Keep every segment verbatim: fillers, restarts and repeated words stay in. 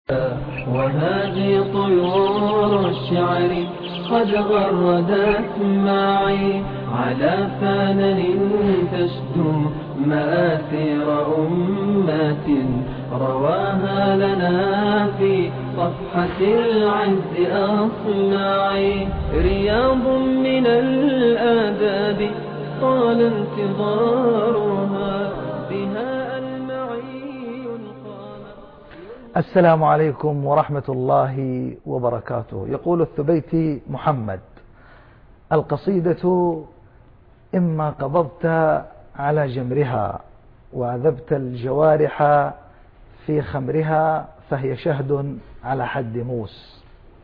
وهذه طيور الشعر قد غردت معي على فانن تشدو مآثر أمات رواها لنا في صفحة العز أصنعي. رياض من الآداب طال انتظارها بها المعي القام. السلام عليكم ورحمة الله وبركاته. يقول الثبيتي محمد: القصيدة إما قبضت على جمرها وعذبت الجوارح في خمرها فهي شهد على حد موس،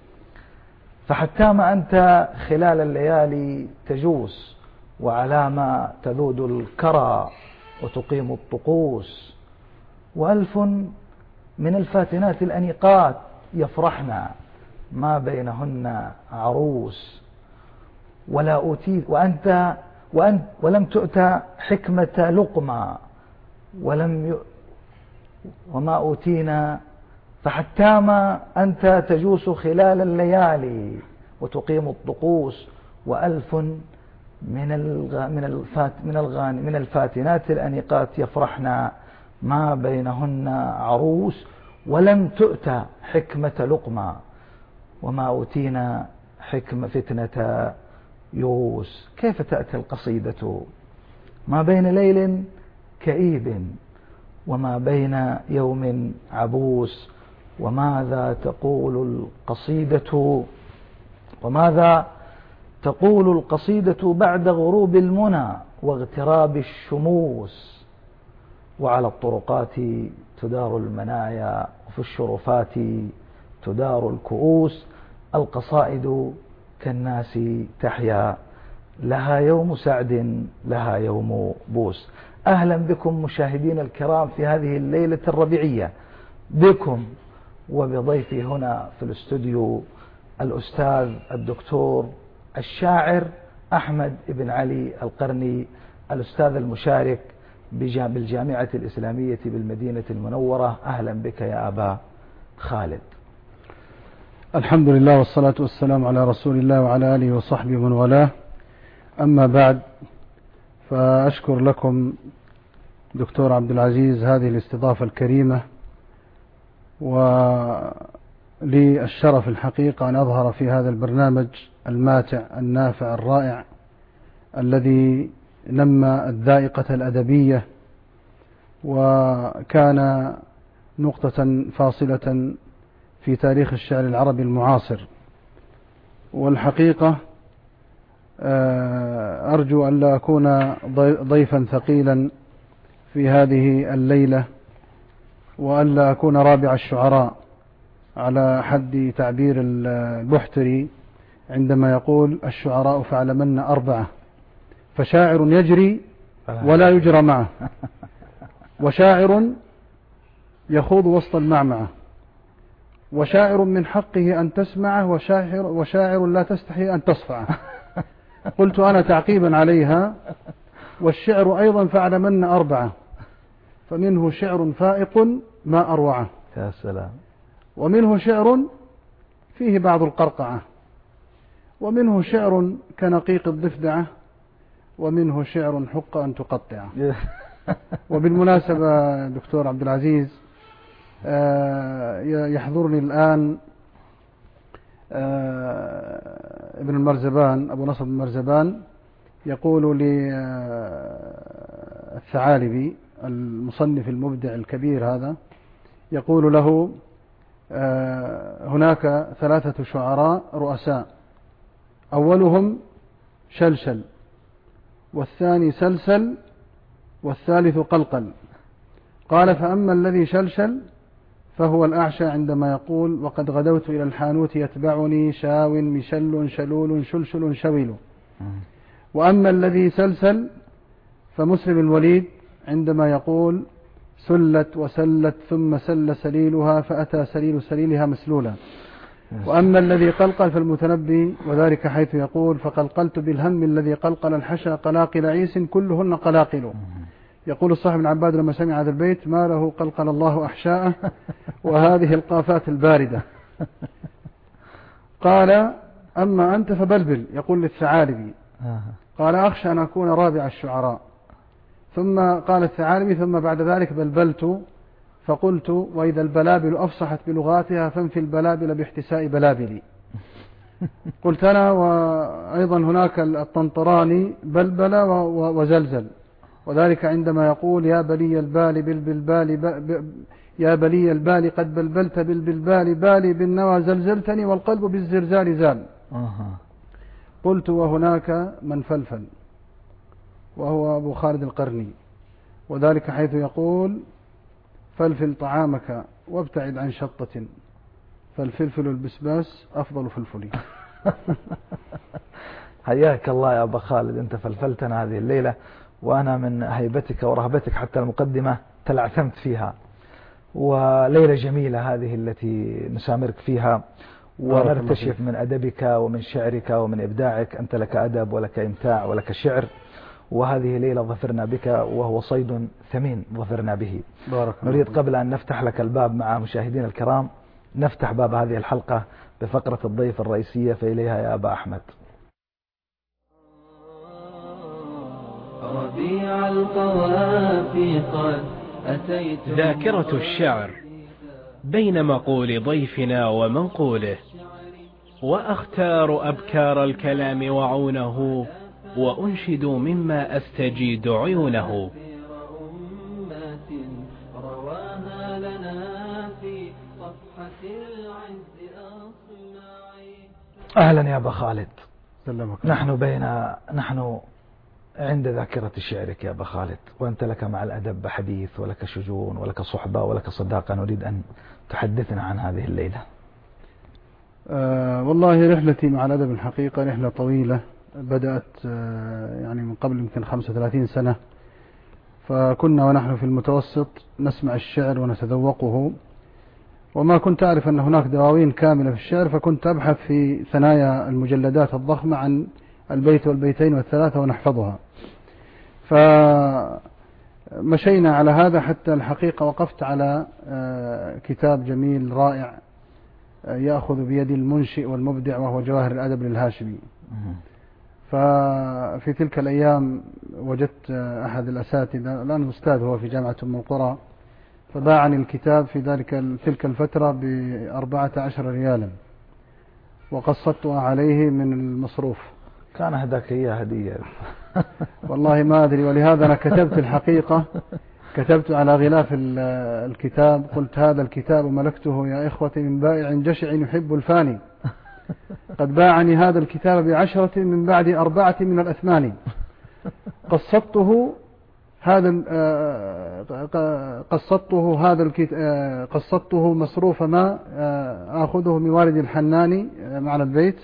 فحتام أنت خلال الليالي تجوس، وعلام تذود الكرى وتقيم الطقوس. وألف من الفاتنات الأنيقات يفرحن ما بينهن عروس، ولا أوتيت وأنت وأنت ولم تؤت حكمة لقمة ولم ي... وما أوتينا. فحتام أنت تجوس خلال الليالي وتقيم الطقوس. وألف من الغ... من الفات... من الغان... من الفاتنات الأنيقات يفرحن ما بينهن عروس، ولم تؤت حكمة لقمة وما أوتينا حكمة فتنة يوس. كيف تأتي القصيدة ما بين ليل كئيب وما بين يوم عبوس؟ وماذا تقول القصيدة وماذا تقول القصيدة بعد غروب المنى واغتراب الشموس؟ وعلى الطرقات تدار المنايا وفي الشرفات تدار الكؤوس. القصائد كالناس تحيا، لها يوم سعد لها يوم بوس. أهلا بكم مشاهدين الكرام في هذه الليلة الربيعية، بكم وبضيفي هنا في الاستوديو الأستاذ الدكتور الشاعر أحمد بن علي القرني، الأستاذ المشارك بالجامعة الإسلامية بالمدينة المنورة. أهلا بك يا أبا خالد. الحمد لله والصلاة والسلام على رسول الله وعلى آله وصحبه ومن والاه. أما بعد، فأشكر لكم دكتور عبد العزيز هذه الاستضافة الكريمة، ولي الشرف الحقيقة أن أظهر في هذا البرنامج الماتع النافع الرائع الذي نمى الذائقة الأدبية وكان نقطة فاصلة في تاريخ الشعر العربي المعاصر. والحقيقة أرجو أن لا أكون ضيفا ثقيلا في هذه الليلة، وأن لا أكون رابع الشعراء على حد تعبير البحتري عندما يقول: الشعراء فاعلمن أربعة، فشاعر يجري ولا يجرى معه، وشاعر يخوض وسط المعمعة، وشاعر من حقه أن تسمعه، وشاعر, وشاعر لا تستحي أن تصفعه. قلت أنا تعقيبا عليها: والشعر أيضا فاعلمن أربعة، فمنه شعر فائق ما أروعه، يا سلام، ومنه شعر فيه بعض القرقعة، ومنه شعر كنقيق الضفدعة، ومنه شعر حق أن تقطعه. وبالمناسبة دكتور عبد العزيز، يحضرني الآن ابن المرزبان، أبو نصر المرزبان، يقول للثعالبي المصنف المبدع الكبير هذا، يقول له: هناك ثلاثة شعراء رؤساء، أولهم شلشل، والثاني سلسل، والثالث قلقل. قال: فأما الذي شلشل فهو الأعشى عندما يقول: وقد غدوت إلى الحانوت يتبعني شاو مشل شلول شلشل شويل. وأما الذي سلسل فمسلم الوليد عندما يقول: سلت وسلت ثم سل سليلها فأتى سليل سليلها مسلولا. وأما الذي قلقل فالمتنبي، وذلك حيث يقول: فقلقلت بالهم الذي قلقل الحشا قلاقل عيس كلهن قلاقل. يقول الصاحب بن عباد لما سمع هذا البيت: ما له قلقل الله أحشاءه وهذه القافات الباردة. قال: أما أنت فبلبل. يقول للثعالبي: قال: أخشى أن أكون رابع الشعراء. ثم قال الثعالبي: ثم بعد ذلك بلبلت فقلت: وإذا البلابل أفصحت بلغاتها فانفي البلابل باحتساء بلابلي. قلت أنا: وأيضا هناك الطنطراني بلبل وزلزل، وذلك عندما يقول: يا بلي البال بالبلبال يا بلي البال قد بلبلت بالبلبال بالي بالنوى زلزلتني والقلب بالزرزال زال. قلت: وهناك من فلفل، وهو أبو خالد القرني، وذلك حيث يقول: فلفل طعامك وابتعد عن شطة فالفلفل البسباس أفضل فلفلي. حياك الله يا أبا خالد، أنت فلفلتنا هذه الليلة، وأنا من هيبتك ورهبتك حتى المقدمة تلعثمت فيها. وليلة جميلة هذه التي نسامرك فيها ونرتشف من أدبك ومن شعرك ومن إبداعك. أنت لك أدب ولك إمتاع ولك شعر، وهذه ليلة ظفرنا بك، وهو صيد ثمين ظفرنا به. بارك نريد قبل أن نفتح لك الباب مع مشاهدينا الكرام نفتح باب هذه الحلقة بفقرة الضيف الرئيسية، فإليها يا أبا أحمد. ربيع القوافي قد أتيت. ذاكرة الشعر بين مقول ضيفنا ومنقوله، وأختار أبكار الكلام وعونه، وأنشد مما أستجيد عيونه. أهلا يا أبا خالد. سلمك. نحن بين نحن عند ذاكرة شعرك يا أبا خالد، وأنت لك مع الأدب حديث، ولك شجون، ولك صحبة، ولك صداقة. نريد أن تحدثنا عن هذه الليلة. آه والله رحلتي مع الأدب الحقيقة رحلة طويلة، بدأت آه يعني من قبل يمكن خمسة وثلاثين سنة. فكنا ونحن في المتوسط نسمع الشعر ونتذوقه، وما كنت أعرف أن هناك دواوين كاملة في الشعر، فكنت أبحث في ثنايا المجلدات الضخمة عن البيت والبيتين والثلاثة ونحفظها. فمشينا على هذا حتى الحقيقة وقفت على كتاب جميل رائع يأخذ بيد المنشئ والمبدع، وهو جواهر الأدب للهاشمي. ففي تلك الأيام وجدت أحد الأساتذة، الآن أستاذ هو في جامعة أم القرى، فباعني الكتاب في ذلك تلك الفترة بأربعة عشر ريالا، وقصدتها عليه من المصروف. كان هداك إياه هدية. والله ما أدري، ولهذا أنا كتبت الحقيقة، كتبت على غلاف الكتاب: قلت: هذا الكتاب ملكته يا إخوتي من بائع جشع يحب الفاني، قد باعني هذا الكتاب بعشرة من بعد أربعة من الأثمان. قصدته هذا قصدته هذا الكتاب قصدته مصروف ما آخذه من والد الحناني معنا البيت،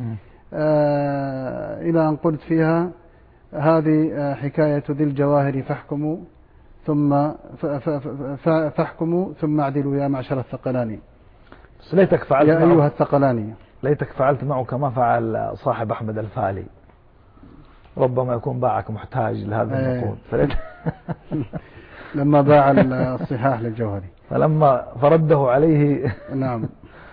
إلى أن قلت فيها: هذه حكاية ذي الجواهر فاحكموا ثم فاحكموا ثم اعدلوا يا معشر الثقلاني. بس ليتك فعلت يا أيها الثقلاني، ليتك فعلت معه كما فعل صاحب أحمد الفالي، ربما يكون باعك محتاج لهذا النقود. فليت... لما باع الصحاح للجوهري، فلما فرده عليه. نعم.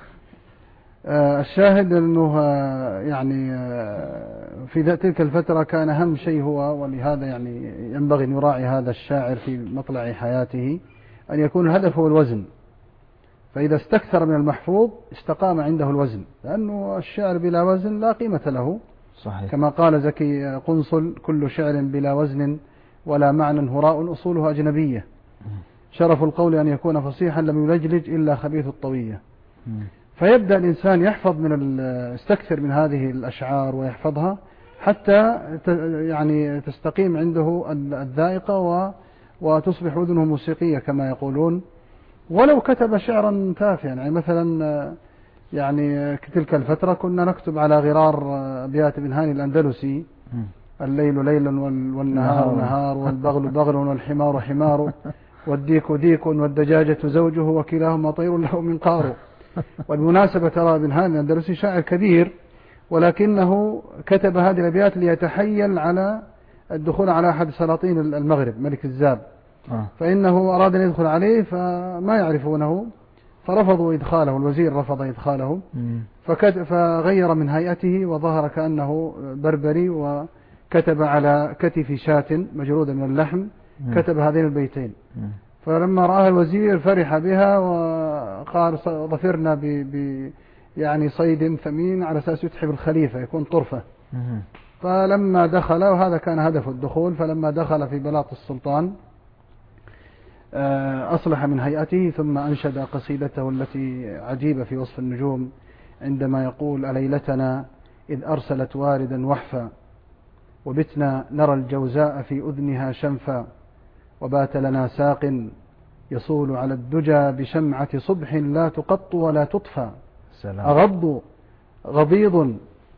الشاهد أنه يعني في تلك الفترة كان أهم شيء هو، ولهذا يعني ينبغي أن يراعي هذا الشاعر في مطلع حياته، أن يكون الهدف هو الوزن. فإذا استكثر من المحفوظ استقام عنده الوزن، لأنه الشعر بلا وزن لا قيمة له. صحيح. كما قال زكي قنصل: كل شعر بلا وزن ولا معنى هراء أصوله أجنبية، شرف القول أن يكون فصيحا لم يلجلج إلا خبيث الطوية. فيبدأ الإنسان يحفظ من يستكثر من هذه الأشعار ويحفظها حتى يعني تستقيم عنده الذائقة وتصبح أذنه موسيقية كما يقولون. ولو كتب شعرا تافها، يعني مثلا يعني تلك الفترة كنا نكتب على غرار أبيات ابن هاني الأندلسي: الليل ليل والنهار نهار، والبغل بغل والحمار حمار، والديك ديك والدجاجة زوجه، وكلاهما طير له منقار. والمناسبة ترى ابن هاني الأندلسي شاعر كبير، ولكنه كتب هذه الأبيات ليتحيل على الدخول على أحد سلاطين المغرب ملك الزاب، آه. فإنه أراد أن يدخل عليه فما يعرفونه فرفضوا إدخاله، الوزير رفض إدخاله فغير من هيئته وظهر كأنه بربري، وكتب على كتف شاة مجرودة من اللحم كتب هذين البيتين. فلما رآها الوزير فرح بها وقال ظفرنا ب ب يعني صيد ثمين على أساس يتحب الخليفة يكون طرفة. فلما دخل، وهذا كان هدف الدخول، فلما دخل في بلاط السلطان أصلح من هيئته ثم أنشد قصيدته التي عجيبة في وصف النجوم عندما يقول: أليلتنا إذ أرسلت واردا وحفا وبتنا نرى الجوزاء في أذنها شنفا وبات لنا ساق يصول على الدجى بشمعة صبح لا تقط ولا تطفى أغض غضيض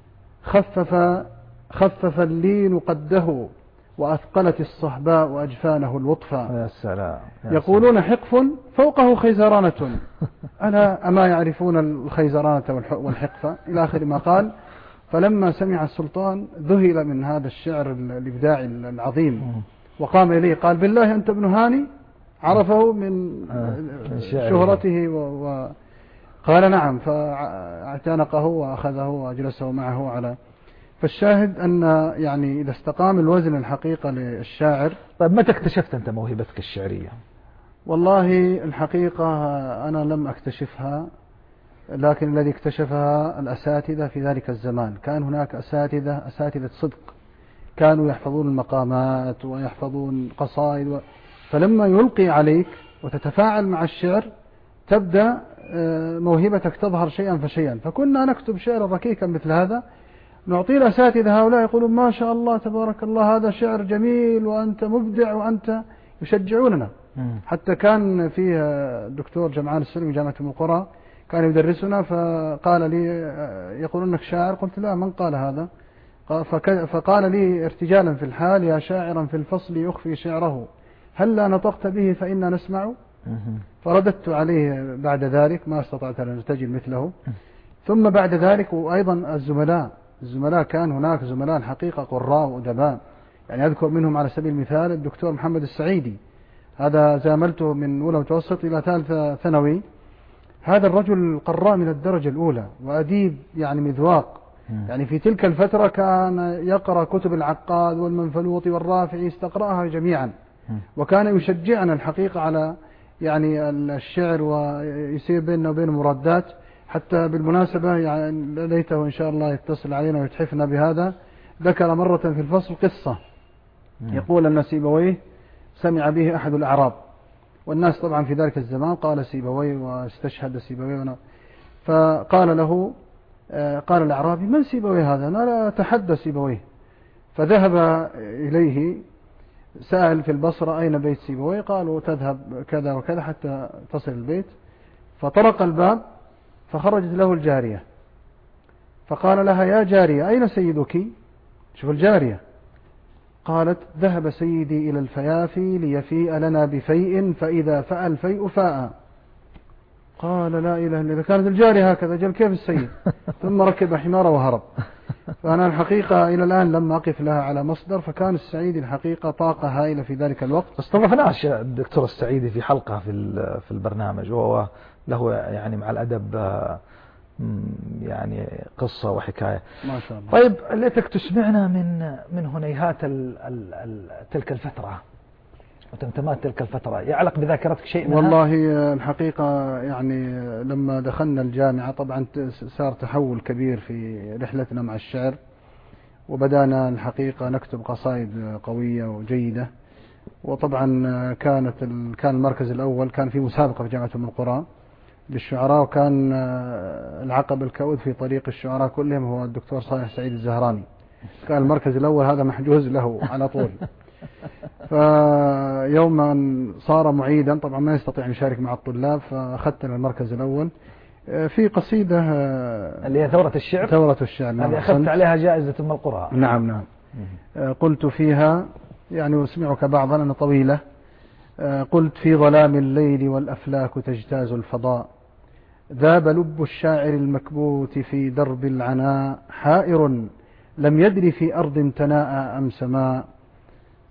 خفف خفف اللين قده وأثقلت الصهباء أجفانه الوطفى. يا سلام يا يقولون حقف فوقه خيزرانة ألا أما يعرفون الخيزرانة والحقفة إلى آخر ما قال. فلما سمع السلطان ذهل من هذا الشعر الإبداعي العظيم وقام إليه قال: بالله أنت ابن هاني؟ عرفه من شهرته وقال: نعم. فاعتنقه وأخذه وأجلسه معه على. فالشاهد أن يعني إذا استقام الوزن الحقيقة للشاعر. طيب متى اكتشفت أنت موهبتك الشعرية؟ والله الحقيقة أنا لم أكتشفها، لكن الذي اكتشفها الأساتذة في ذلك الزمان. كان هناك أساتذة أساتذة صدق كانوا يحفظون المقامات ويحفظون قصائد و... فلما يلقي عليك وتتفاعل مع الشعر تبدأ موهبتك تظهر شيئا فشيئا. فكنا نكتب شعرا ركيكا مثل هذا نعطي الأساتذة هؤلاء يقولون: ما شاء الله تبارك الله هذا شعر جميل وأنت مبدع وأنت، يشجعوننا. حتى كان فيه الدكتور جمعان السلمي جامعة أم القرى كان يدرسنا فقال لي: يقولون أنك شاعر؟ قلت: لا، من قال هذا؟ فقال لي ارتجالا في الحال: يا شاعرا في الفصل يخفي شعره هل لا نطقت به فإنا نسمع؟ فرددت عليه بعد ذلك ما استطعت أن أرتجل مثله. ثم بعد ذلك وأيضا الزملاء الزملاء كان هناك زملاء الحقيقة قراء وأدباء، يعني أذكر منهم على سبيل المثال الدكتور محمد السعيدي، هذا زاملته من أولى متوسط إلى ثالثة ثانوي. هذا الرجل قراء من الدرجة الأولى وأديب يعني مذواق، يعني في تلك الفترة كان يقرأ كتب العقاد والمنفلوطي والرافعي يستقرأها جميعا، وكان يشجعنا الحقيقة على يعني الشعر ويصير بيننا وبين مرادات. حتى بالمناسبة يعني ليته إن شاء الله يتصل علينا ويتحفنا بهذا. ذكر مرة في الفصل قصة يقول أن سيبويه سمع به أحد الأعراب، والناس طبعا في ذلك الزمان قال سيبويه واستشهد سيبويه، فقال له قال الأعرابي: من سيبويه هذا؟ أنا لا أتحدى سيبويه. فذهب إليه سأل في البصرة: أين بيت سيبويه؟ قالوا: تذهب كذا وكذا حتى تصل البيت. فطرق الباب فخرجت له الجارية فقال لها: يا جارية أين سيدك؟ شوف الجارية. قالت: ذهب سيدي إلى الفيافي ليفيء لنا بفيء فإذا فأى الفيء فاء. قال: لا إله إلا الله، كانت الجارية هكذا، جل كيف السيد؟ ثم ركب حماره وهرب. فأنا الحقيقة إلى الآن لم أقف لها على مصدر. فكان السعيدي الحقيقة طاقة هائلة في ذلك الوقت. استضفناش الدكتور السعيدي في حلقة في في البرنامج، وهو له يعني مع الأدب يعني قصة وحكاية ما شاء الله. طيب ليتك تسمعنا من من هنيهات ال ال ال تلك الفترة وتمتمات تلك الفترة، يعلق بذاكرتك شيء منها؟ والله الحقيقة يعني لما دخلنا الجامعة طبعا صار تحول كبير في رحلتنا مع الشعر، وبدأنا الحقيقة نكتب قصائد قوية وجيدة. وطبعا كانت كان المركز الأول كان في مسابقة في جامعة أم القرى للشعراء، وكان العقب الكؤوس في طريق الشعراء كلهم هو الدكتور صالح سعيد الزهراني، كان المركز الأول هذا محجوز له على طول. فيوما صار معيدا طبعا ما يستطيع أن يشارك مع الطلاب، فأخذتنا المركز الأول في قصيدة اللي هي ثورة الشعر. ثورة الشعر اللي أخذت عليها جائزة أم القرى. نعم نعم. قلت فيها يعني أسمعك بعضا أنا طويلة. قلت: في ظلام الليل والأفلاك تجتاز الفضاء، ذاب لب الشاعر المكبوت في درب العناء، حائر لم يدر في أرض تناء أم سماء،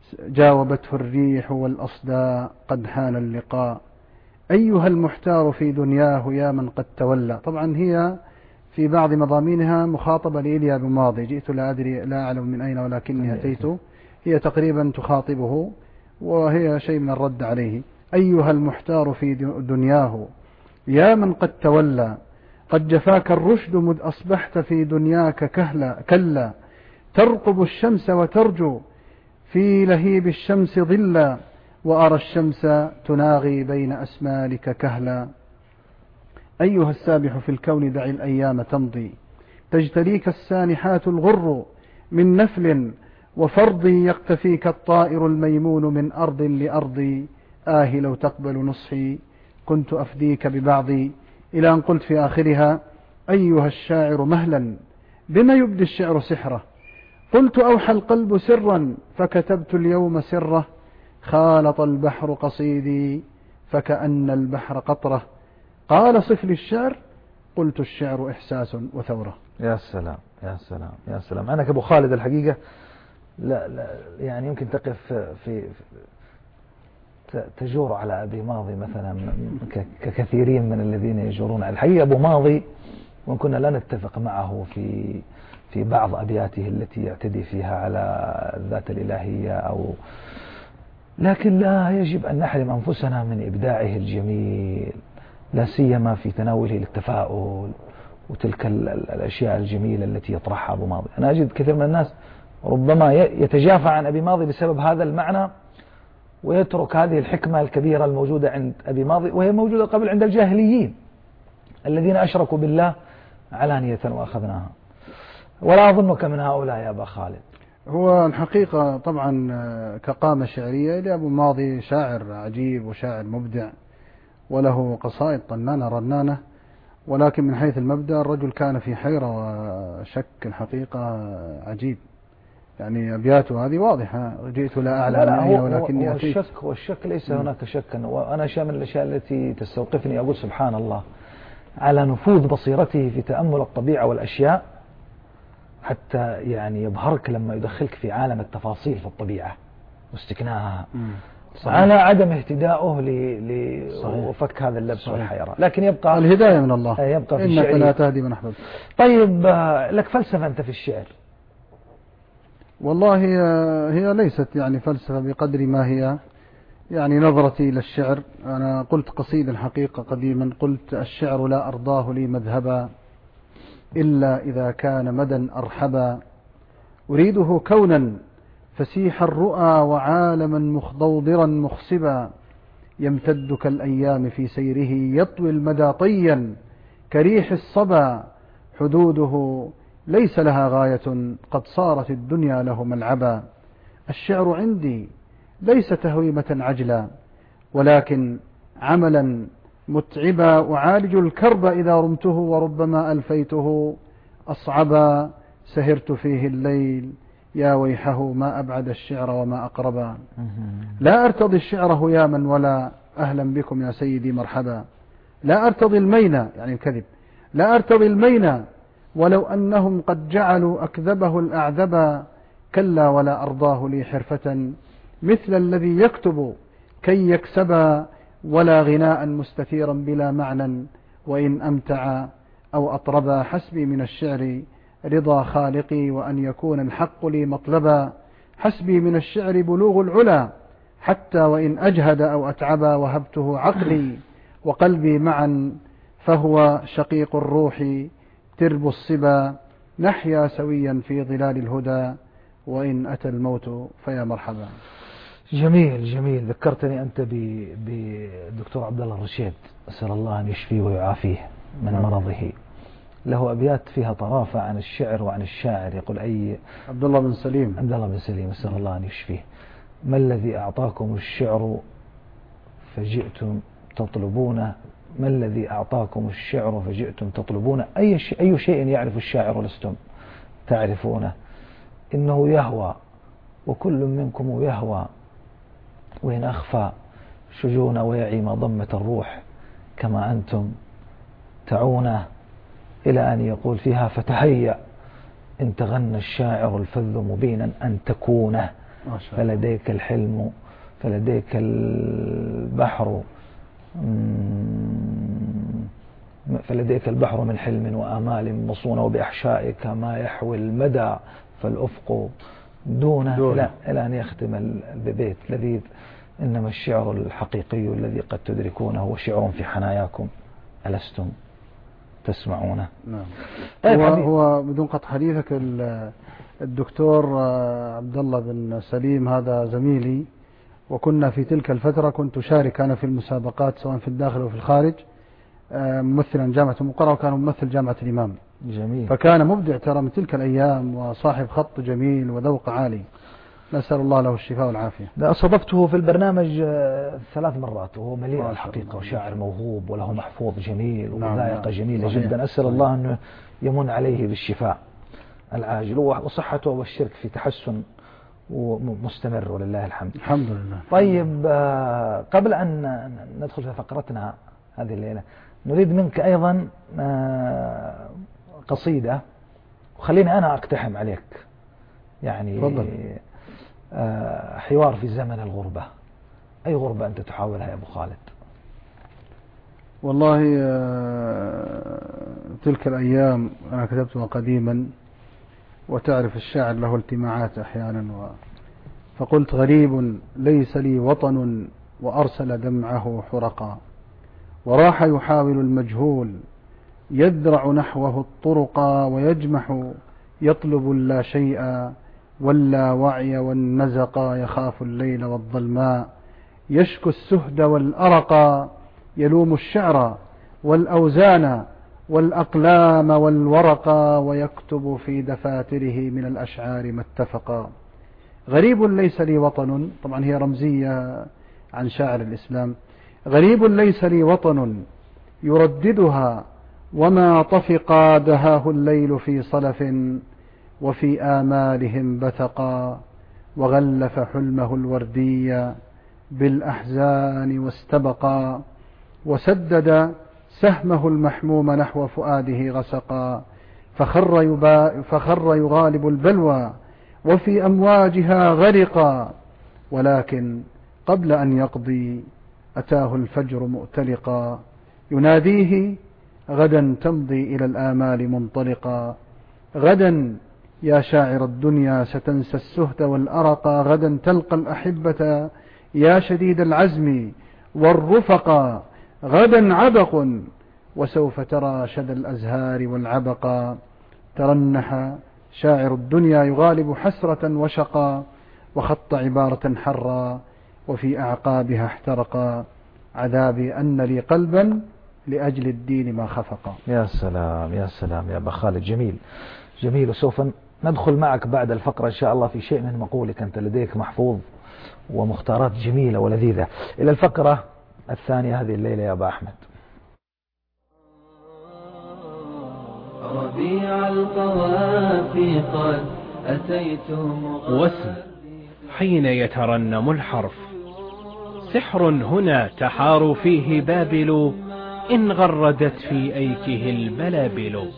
جاوبته الريح والأصداء قد حان اللقاء. أيها المحتار في دنياه يا من قد تولى. طبعا هي في بعض مضامينها مخاطبة لإليا بماضي، جئت لا أدري لا أعلم من أين ولكني أتيت. هي تقريبا تخاطبه وهي شيء من الرد عليه. أيها المحتار في دنياه يا من قد تولى، قد جفاك الرشد مذ أصبحت في دنياك كهلا كلا، ترقب الشمس وترجو في لهيب الشمس ظلا، وأرى الشمس تناغي بين أسمالك كهلا. أيها السابح في الكون دع الأيام تمضي، تجتليك السانحات الغر من نفل وفرض، يقتفيك الطائر الميمون من أرض لأرض، آه لو تقبل نصحي كنت أفديك ببعضي، إلى أن قلت في آخرها أيها الشاعر مهلا بما يبدي الشعر سحره، قلت أوحى القلب سرا فكتبت اليوم سره، خالط البحر قصيدي فكأن البحر قطره، قال صف لي الشعر قلت الشعر إحساس وثورة. يا سلام يا سلام يا سلام. أنا كأبو خالد الحقيقة لا, لا يعني يمكن تقف في تجور على أبي ماضي مثلا ككثيرين من الذين يجورون على الحقيقة. أبو ماضي وإن كنا لا نتفق معه في في بعض أبياته التي يعتدي فيها على الذات الإلهية أو، لكن لا يجب أن نحرم أنفسنا من إبداعه الجميل، لا سيما في تناوله للتفاؤل وتلك الأشياء الجميلة التي يطرحها أبو ماضي. أنا أجد كثير من الناس ربما يتجافى عن أبي ماضي بسبب هذا المعنى، ويترك هذه الحكمة الكبيرة الموجودة عند أبي ماضي، وهي موجودة قبل عند الجاهليين الذين أشركوا بالله علانية وأخذناها. ولا أظنك من هؤلاء يا أبا خالد. هو الحقيقة طبعا كقامة شعرية لأبو ماضي شاعر عجيب وشاعر مبدع وله قصائد طنانة رنانة، ولكن من حيث المبدأ الرجل كان في حيرة وشك الحقيقة عجيب. يعني أبياته هذه واضحة، جئت لا أعلم لا أين ولكني أتيت. والشك والشك ليس هناك شك. وأنا شيء من الأشياء التي تستوقفني أقول سبحان الله على نفوذ بصيرته في تأمل الطبيعة والأشياء، حتى يعني يبهرك لما يدخلك في عالم التفاصيل في الطبيعة واستكناها على عدم اهتدائه لفك هذا اللبس والحيرة. لكن يبقى الهداية من الله، يبقى في إنك لا تهدي من أحببت. طيب لك فلسفة أنت في الشعر؟ والله هي ليست يعني فلسفة بقدر ما هي يعني نظرتي للشعر. أنا قلت قصيدة الحقيقة قديما، قلت الشعر لا أرضاه لي مذهبا إلا إذا كان مدى أرحبا، أريده كونا فسيح الرؤى وعالما مخضوضرا مخصبا، يمتد كالأيام في سيره يطوي المدى طيا كريح الصبا، حدوده ليس لها غاية قد صارت الدنيا له ملعبا. الشعر عندي ليس تهويمة عجلا ولكن عملا متعبا، أعالج الكرب إذا رمته وربما ألفيته أصعبا، سهرت فيه الليل يا ويحه ما أبعد الشعر وما أقربا، لا أرتضي الشعر هياما ولا أهلا بكم يا سيدي مرحبا، لا أرتضي المينة يعني الكذب، لا أرتضي المينة ولو أنهم قد جعلوا أكذبه الأعذبا، كلا ولا أرضاه لي حرفة مثل الذي يكتب كي يكسبا، ولا غناء مستثيرا بلا معنى وإن أمتع أو أطربا، حسبي من الشعر رضا خالقي وأن يكون الحق لي مطلبا، حسبي من الشعر بلوغ العلا حتى وإن أجهد أو أتعبا، وهبته عقلي وقلبي معا فهو شقيق الروح ترب الصبا، نحيا سويا في ظلال الهدى وإن أتى الموت فيا مرحبا. جميل جميل. ذكرتني أنت بالدكتور عبد الله الرشيد، أسأل الله أن يشفيه ويعافيه من مرضه. له أبيات فيها طرافة عن الشعر وعن الشاعر، يقول أي عبد الله بن سليم عبد الله بن سليم أسأل الله أن يشفيه. ما الذي أعطاكم الشعر فجئتم تطلبونه، ما الذي أعطاكم الشعر فجئتم تطلبونه، أي شيء, أي شيء يعرف الشاعر لستم تعرفونه، إنه يهوى وكل منكم يهوى، وإن أخفى شجون ويعي ما ضمة الروح، كما أنتم تعونه، إلى أن يقول فيها فتهيأ إن تغنى الشاعر الفذ مبينا أن تكونه. فلديك الحلم فلديك البحر فلديك البحر من حلم وآمال مصونة بأحشائك ما يحوي المدى فالأفق دونه, دونه. إلى, إلى أن يختم ببيت لذيذ: إنما الشعر الحقيقي الذي قد تدركونه هو شعر في حناياكم ألستم تسمعونه. نعم. هو, هو بدون قطع حديثك الدكتور عبد الله بن سليم هذا زميلي، وكنا في تلك الفترة كنت أشارك أنا في المسابقات سواء في الداخل وفي الخارج، ممثلا جامعة المقرة، وكان ممثل جامعة الإمام. جميل. فكان مبدع ترى من تلك الأيام، وصاحب خط جميل وذوق عالي، نسأل الله له الشفاء والعافية. صادفته في البرنامج ثلاث مرات وهو مليء الحقيقة وشاعر موهوب وله محفوظ جميل ومذايقة نعم. جميلة صحيح. جدا. أسأل صحيح. الله أنه يمن عليه بالشفاء العاجل وصحته والشرك في تحسن ومستمر ولله الحمد. الحمد لله. طيب قبل أن ندخل في فقرتنا هذه الليلة نريد منك أيضا قصيدة، وخليني أنا أقتحم عليك يعني فضل. حوار في زمن الغربة. أي غربة أنت تحاولها يا أبو خالد؟ والله تلك الأيام أنا كتبتها قديما، وتعرف الشاعر له التماعات أحيانا و... فقلت: غريب ليس لي وطن وأرسل دمعه حرقا، وراح يحاول المجهول يذرع نحوه الطرقا، ويجمح يطلب اللا شيء واللا وعي والنزقا، يخاف الليل والظلماء يشكو السهد والأرقا، يلوم الشعر والأوزان والأقلام والورقا، ويكتب في دفاتره من الأشعار ما اتفقا. غريب ليس لي وطن، طبعا هي رمزية عن شاعر الإسلام. غريب ليس لي وطن يرددها، وما طفقا دهاه الليل في صلف، وفي آمالهم بثقا، وغلف حلمه الوردي بالأحزان واستبقا، وسدد سهمه المحموم نحو فؤاده غسقا، فخر, يبا فخر يغالب البلوى وفي أمواجها غرقا، ولكن قبل أن يقضي أتاه الفجر مؤتلقا، يناديه: غدا تمضي إلى الآمال منطلقا، غدا يا شاعر الدنيا ستنسى السهد والأرقا، غدا تلقى الأحبة يا شديد العزم والرفقا، غدا عبق وسوف ترى شد الأزهار والعبقا، ترنح شاعر الدنيا يغالب حسرة وشقا، وخط عبارة حرا وفي أعقابها احترقا، عذابي أن لي قلبا لأجل الدين ما خفقا. يا سلام يا سلام يا أبا خالد، جميل جميل. وسوف ندخل معك بعد الفقرة إن شاء الله في شيء من مقولك، أنت لديك محفوظ ومختارات جميلة ولذيذة. إلى الفقرة الثانية هذه الليلة يا أبا أحمد. ربيع القوافي قد أتيت واسم حين يترنم الحرف، سحر هنا تحار فيه بابل، إن غردت في أيكه البلابل.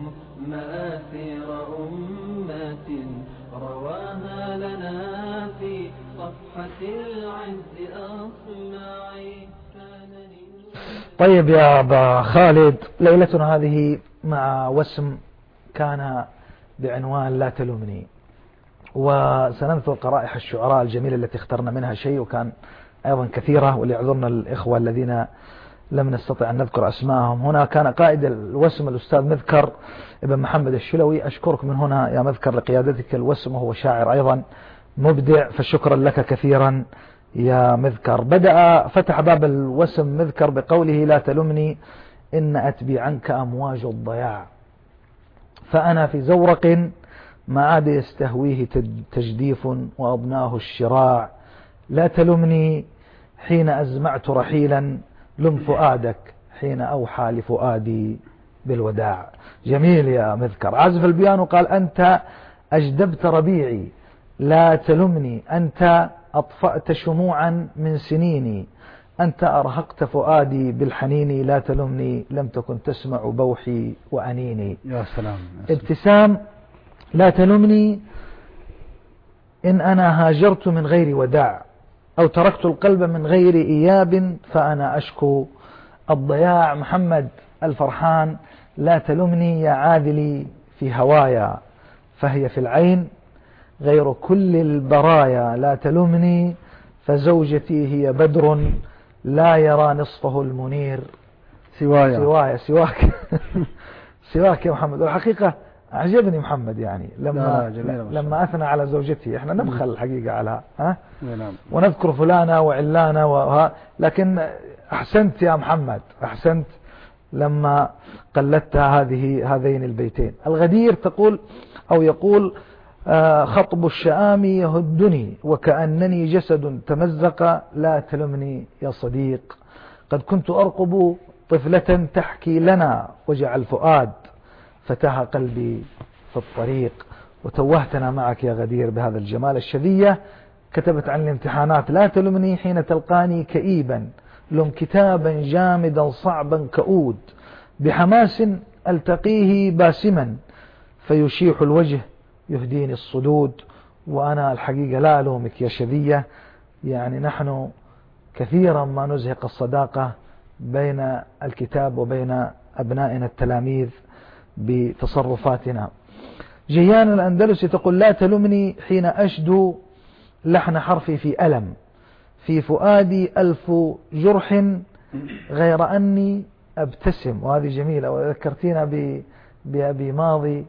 مآثر أمة رواها لنا في صفحة العز أصمعي. طيب يا أبا خالد، ليلتنا هذه مع وسم كان بعنوان لا تلومني، وسننثر قرائح الشعراء الجميلة التي اخترنا منها شيء، وكان أيضا كثيرة، وليعذرنا الإخوة الذين لم نستطع أن نذكر أسماءهم. هنا كان قائد الوسم الأستاذ مذكر ابن محمد الشلوي، أشكرك من هنا يا مذكر لقيادتك الوسم، وهو شاعر أيضا مبدع، فشكرا لك كثيرا يا مذكر. بدأ فتح باب الوسم مذكر بقوله: لا تلمني إن أتبي عنك أمواج الضياع، فأنا في زورق ما عاد يستهويه تجديف وأضناه الشراع، لا تلمني حين أزمعت رحيلا، لم فؤادك حين أوحى لفؤادي بالوداع. جميل يا مذكر. عازف البيانو قال: أنت أجدبت ربيعي، لا تلمني، أنت أطفأت شموعا من سنيني، أنت أرهقت فؤادي بالحنين، لا تلمني لم تكن تسمع بوحي وأنيني. يا سلام. ابتسام: لا تلمني إن أنا هاجرت من غير وداع أو تركت القلب من غير إياب فأنا أشكو الضياع. محمد الفرحان: لا تلمني يا عاذلي في هوايا فهي في العين غير كل البرايا، لا تلمني فزوجتي هي بدر لا يرى نصفه المنير سوايا سوايا سواك سواك يا محمد. والحقيقة أعجبني محمد يعني لما لا لما أثنى على زوجته. احنا نبخل الحقيقة على ها نعم. ونذكر فلانة وعلانة وها، لكن أحسنت يا محمد، أحسنت لما قلدت هذه هذين البيتين. الغدير تقول أو يقول: آه خطب الشآم يهدني وكأنني جسد تمزق لا تلمني يا صديق، قد كنت أرقب طفلة تحكي لنا وجع الفؤاد فتاه قلبي في الطريق. وتوهتنا معك يا غدير بهذا الجمال. الشذية كتبت عن الامتحانات: لا تلمني حين تلقاني كئيبا، لم كتابا جامدا صعبا كؤود، بحماس ألتقيه باسما فيشيح الوجه يهديني الصدود. وأنا الحقيقة لا ألومك يا شذية، يعني نحن كثيرا ما نزهق الصداقة بين الكتاب وبين أبنائنا التلاميذ بتصرفاتنا. جيان الأندلسي تقول: لا تلمني حين أشدو لحن حرفي في ألم، في فؤادي ألف جرح غير أني أبتسم. وهذه جميلة. وذكرتينا بأبي ماضي: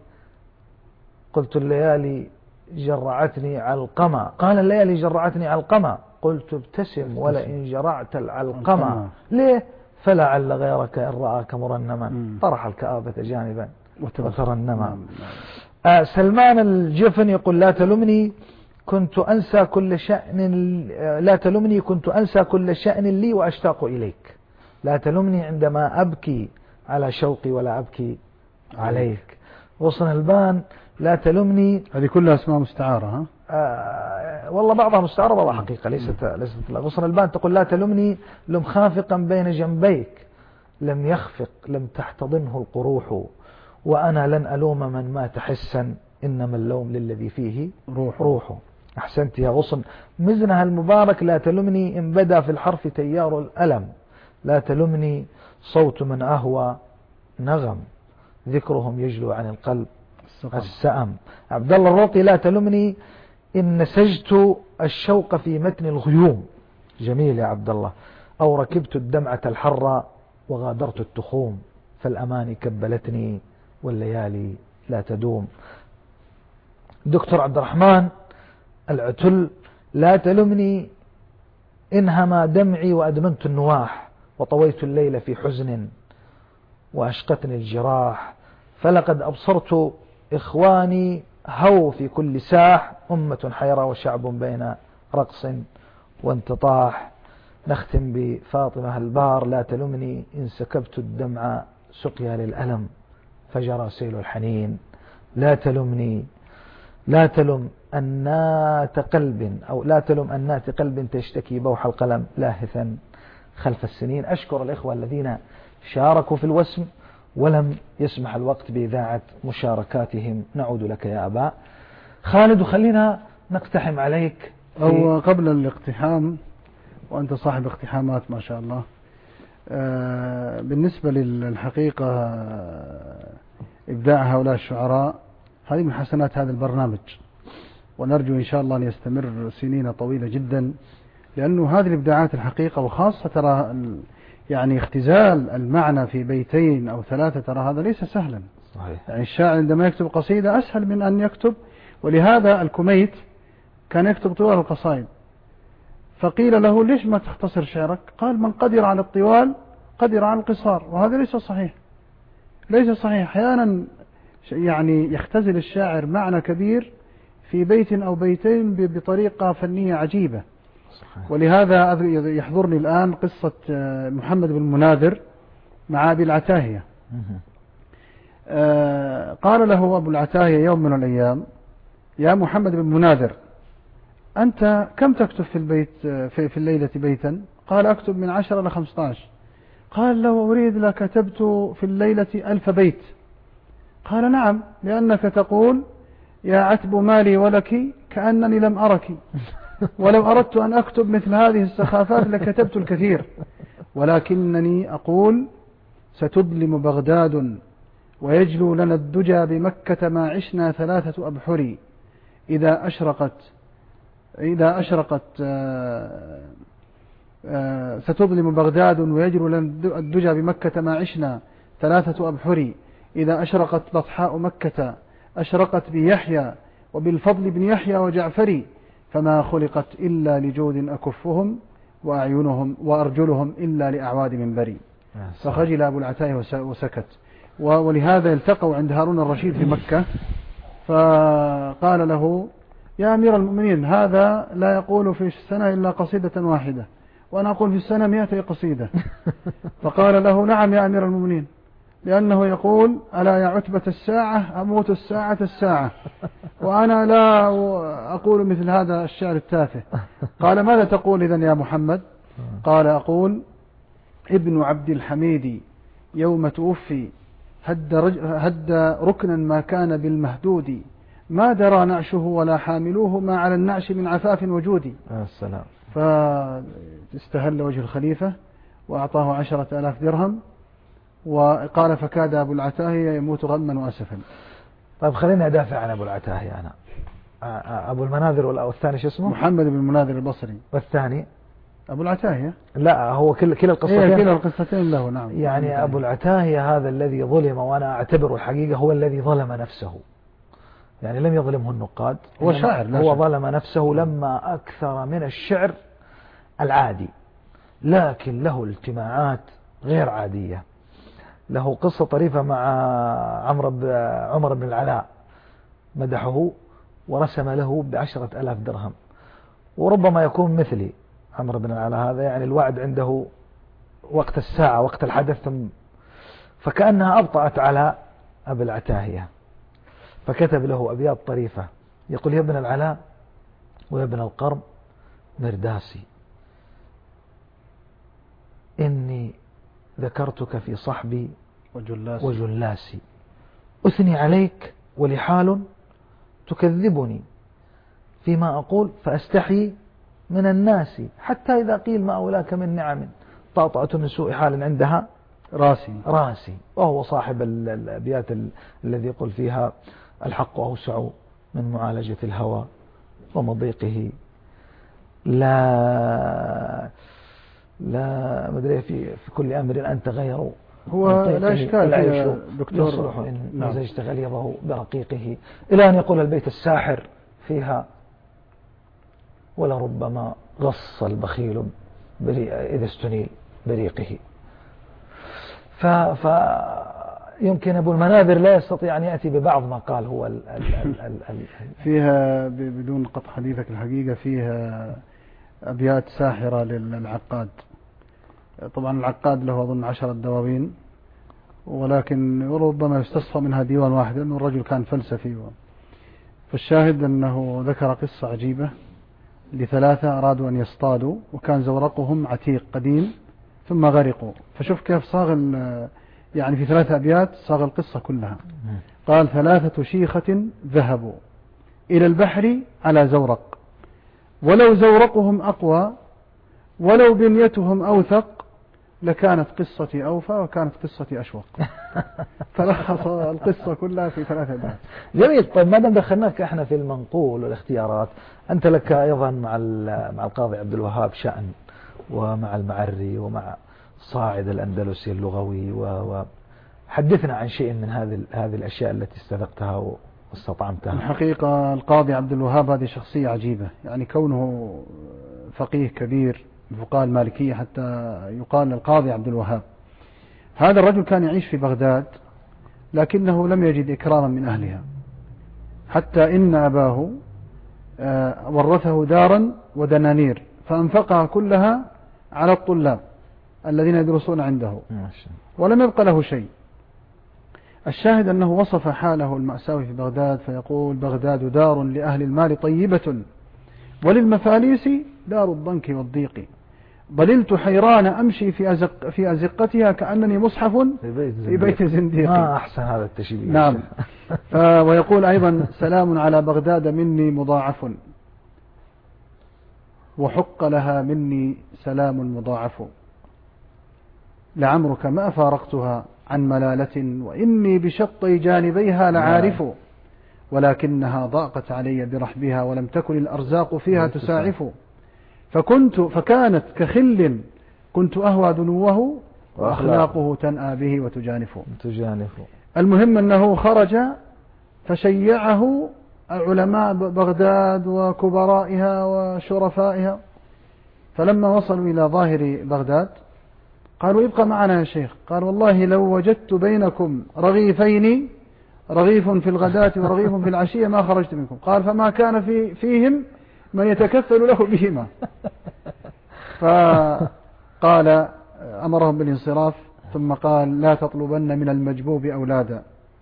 قلت الليالي جرعتني علقمة، قال الليالي جرعتني علقمة، قلت ابتسم ولئن جرعت العلقمة، ليه؟ فلعل غيرك إن رآك مرنما طرح الكآبة جانبا وترنما. آه سلمان الجفن يقول: لا تلمني كنت أنسى كل شأن لا تلمني كنت أنسى كل شأن لي وأشتاق إليك، لا تلمني عندما أبكي على شوقي ولا أبكي عليك. غصن البان: لا تلمني. هذه كلها اسماء مستعارة ها؟ آه والله بعضها مستعارة بعضها حقيقة ليست ليست. غصن البان تقول: لا تلمني لم خافقا بين جنبيك، لم يخفق لم تحتضنه القروح، وأنا لن ألوم من مات حسا، إنما اللوم للذي فيه روح روحه. أحسنت يا غصن. مزنها المبارك: لا تلمني إن بدا في الحرف تيار الألم، لا تلمني صوت من أهوى نغم، ذكرهم يجلو عن القلب السأم. عبد الله الروقي: لا تلمني إن نسجت الشوق في متن الغيوم. جميل يا عبد الله. أو ركبت الدمعة الحرة وغادرت التخوم، فالأماني كبلتني والليالي لا تدوم. دكتور عبد الرحمن العتل: لا تلمني إنهما دمعي وأدمنت النواح، وطويت الليل في حزن وأشقتني الجراح، فلقد أبصرت إخواني هو في كل ساح، أمة حيرة وشعب بين رقص وانتطاح. نختم بفاطمة البار: لا تلمني إن سكبت الدمع سقيا للألم، فجرى سيل الحنين، لا تلمني لا تلم أنات قلب أو لا تلم أنات قلب تشتكي بوح القلم لاهثا خلف السنين. أشكر الإخوة الذين شاركوا في الوسم ولم يسمح الوقت بإذاعة مشاركاتهم. نعود لك يا أبا خالد، وخلينا نقتحم عليك. أو قبل الاقتحام، وأنت صاحب اقتحامات ما شاء الله، آه بالنسبة للحقيقة إبداع هؤلاء الشعراء هذه من حسنات هذا البرنامج، ونرجو إن شاء الله أن يستمر سنين طويلة جدا، لأنه هذه الإبداعات الحقيقة، وخاصة ترى يعني اختزال المعنى في بيتين أو ثلاثة، ترى هذا ليس سهلا. صحيح. يعني الشاعر عندما يكتب قصيدة أسهل من أن يكتب، ولهذا الكميت كان يكتب طوال القصائد، فقيل له: ليش ما تختصر شعرك؟ قال: من قدر على الطوال قدر على القصار. وهذا ليس صحيح، ليس صحيح. أحيانا يعني يختزل الشاعر معنى كبير في بيت أو بيتين بطريقة فنية عجيبة. صحيح. ولهذا يحضرني الآن قصة محمد بن مناذر مع أبي العتاهية. آه قال له أبو العتاهية يوم من الأيام: يا محمد بن مناذر، أنت كم تكتب في البيت في, في الليلة بيتا؟ قال: أكتب من عشرة إلى خمسة عشر. قال: لو أريد لكتبت في الليلة ألف بيت. قال: نعم، لأنك تقول يا عتب مالي ولك كأنني لم أرك، ولو أردت أن أكتب مثل هذه السخافات لكتبت الكثير، ولكنني أقول ستظلم بغداد ويجلو لنا الدجى بمكة ما عشنا ثلاثة أبحر، إذا أشرقت إذا أشرقت آآ آآ ستظلم بغداد ويجلو لنا الدجى بمكة ما عشنا ثلاثة أبحر، إذا أشرقت بطحاء مكة أشرقت بيحيى وبالفضل بن يحيى وجعفر، فما خلقت إلا لجود أكفهم وأعينهم وأرجلهم إلا لأعواد منبري. فخجل أبو العتاهية وسكت. ولهذا التقوا عند هارون الرشيد في مكة، فقال له يا أمير المؤمنين هذا لا يقول في السنة إلا قصيدة واحدة وأنا أقول في السنة مئة قصيدة. فقال له نعم يا أمير المؤمنين، لأنه يقول ألا يا عتبة الساعة أموت الساعة الساعة، وأنا لا أقول مثل هذا الشعر التافه. قال ماذا تقول إذن يا محمد؟ قال أقول ابن عبد الحميد يوم توفي هد, هد ركنا ما كان بالمهدود، ما درى نعشه ولا حاملوه ما على النعش من عفاف وجود. السلام. فاستهل وجه الخليفة وأعطاه عشرة آلاف درهم، وقال فكاد أبو العتاهية يموت غما وأسفا. طيب خليني أدافع عن أبو العتاهية أنا. أبو المناذر والثاني شو اسمه؟ محمد بن المناذر البصري. والثاني أبو العتاهية. لا هو كل كلا القصتين. إيه كلا القصتين له. نعم. يعني أبو العتاهية هذا الذي ظلم، وأنا أعتبره الحقيقة هو الذي ظلم نفسه، يعني لم يظلمه النقاد، هو شاعر. هو ظلم نفسه لما أكثر من الشعر العادي، لكن له التماعات غير عادية. له قصة طريفة مع عمرو عمر بن العلاء، مدحه ورسم له بعشرة ألاف درهم، وربما يكون مثلي عمرو بن العلاء هذا، يعني الوعد عنده وقت الساعة وقت الحدث، فكأنها أبطأت على أبي العتاهية، فكتب له أبيات طريفة يقول يا ابن العلاء ويا ابن القرم مرداسي، إني ذكرتك في صحبي وجلاسي, وجلاسي أثني عليك ولحال تكذبني فيما أقول فأستحي من الناس، حتى إذا قيل ما أولاك من نعم طاطأت من سوء حال عندها راسي راسي. وهو صاحب الأبيات الذي يقول فيها الحق أوسع من معالجة الهوى ومضيقه، لا لا مدري في في كل أمر أنت غير هو لا إشكال العيش دكتور يصلح إن مزجت غليظه برقيقه، إلى أن يقول البيت الساحر فيها ولربما غص البخيل إذا استنيل بريقه. فيمكن أبو المناذر لا يستطيع أن يأتي ببعض ما قال هو ال ال ال ال ال فيها بدون قطع حديثك الحقيقة فيها أبيات ساحرة للعقاد. طبعا العقاد له أظن عشرة دواوين، ولكن ربما يستصفى منها ديوان واحد لأنه الرجل كان فلسفي. فالشاهد أنه ذكر قصة عجيبة لثلاثة أرادوا أن يصطادوا، وكان زورقهم عتيق قديم ثم غرقوا، فشوف كيف صاغ يعني في ثلاثة أبيات صاغ القصة كلها. قال ثلاثة شيخة ذهبوا إلى البحر على زورق، ولو زورقهم أقوى ولو بنيتهم أوثق لكانت قصتي أوفى وكانت قصتي أشوق. فلخص القصة كلها في ثلاثة أبيات. جميل. طيب ما دام دخلناك احنا في المنقول والاختيارات، أنت لك أيضا مع مع القاضي عبد الوهاب شأن، ومع المعري، ومع صاعد الأندلسي اللغوي، وحدثنا عن شيء من هذه هذه الأشياء التي استذقتها واستطعمتها. الحقيقة القاضي عبد الوهاب هذه شخصية عجيبة، يعني كونه فقيه كبير فقهاء المالكية حتى يقال القاضي عبد الوهاب. هذا الرجل كان يعيش في بغداد لكنه لم يجد إكراما من أهلها، حتى إن أباه ورثه دارا ودنانير فأنفقها كلها على الطلاب الذين يدرسون عنده ولم يبق له شيء. الشاهد أنه وصف حاله المأساوي في بغداد فيقول بغداد دار لأهل المال طيبة وللمفاليس دار الضنك والضيق، ظللت حيران أمشي في أزق في أزقتها كأنني مصحف في بيت في بيت زنديق. ما أحسن هذا التشبيه. نعم. ف... ويقول أيضا سلام على بغداد مني مضاعف وحق لها مني سلام مضاعف لعمرك ما فارقتها عن ملالة وإني بشطي جانبيها لعارف ولكنها ضاقت علي برحبها ولم تكن الأرزاق فيها تساعف فكنت فكانت كخل كنت أهوى دنوه وأخلاقه تنأى به وتجانف. تجانف. المهم أنه خرج فشيعه علماء بغداد وكبرائها وشرفائها، فلما وصلوا إلى ظاهر بغداد قالوا ابقى معنا يا شيخ. قال والله لو وجدت بينكم رغيفين، رغيف في الغداة ورغيف في العشية ما خرجت منكم. قال فما كان في فيهم من يتكفل له بهما. فقال أمرهم بالانصراف ثم قال لا تطلبن من المجبوب أولادا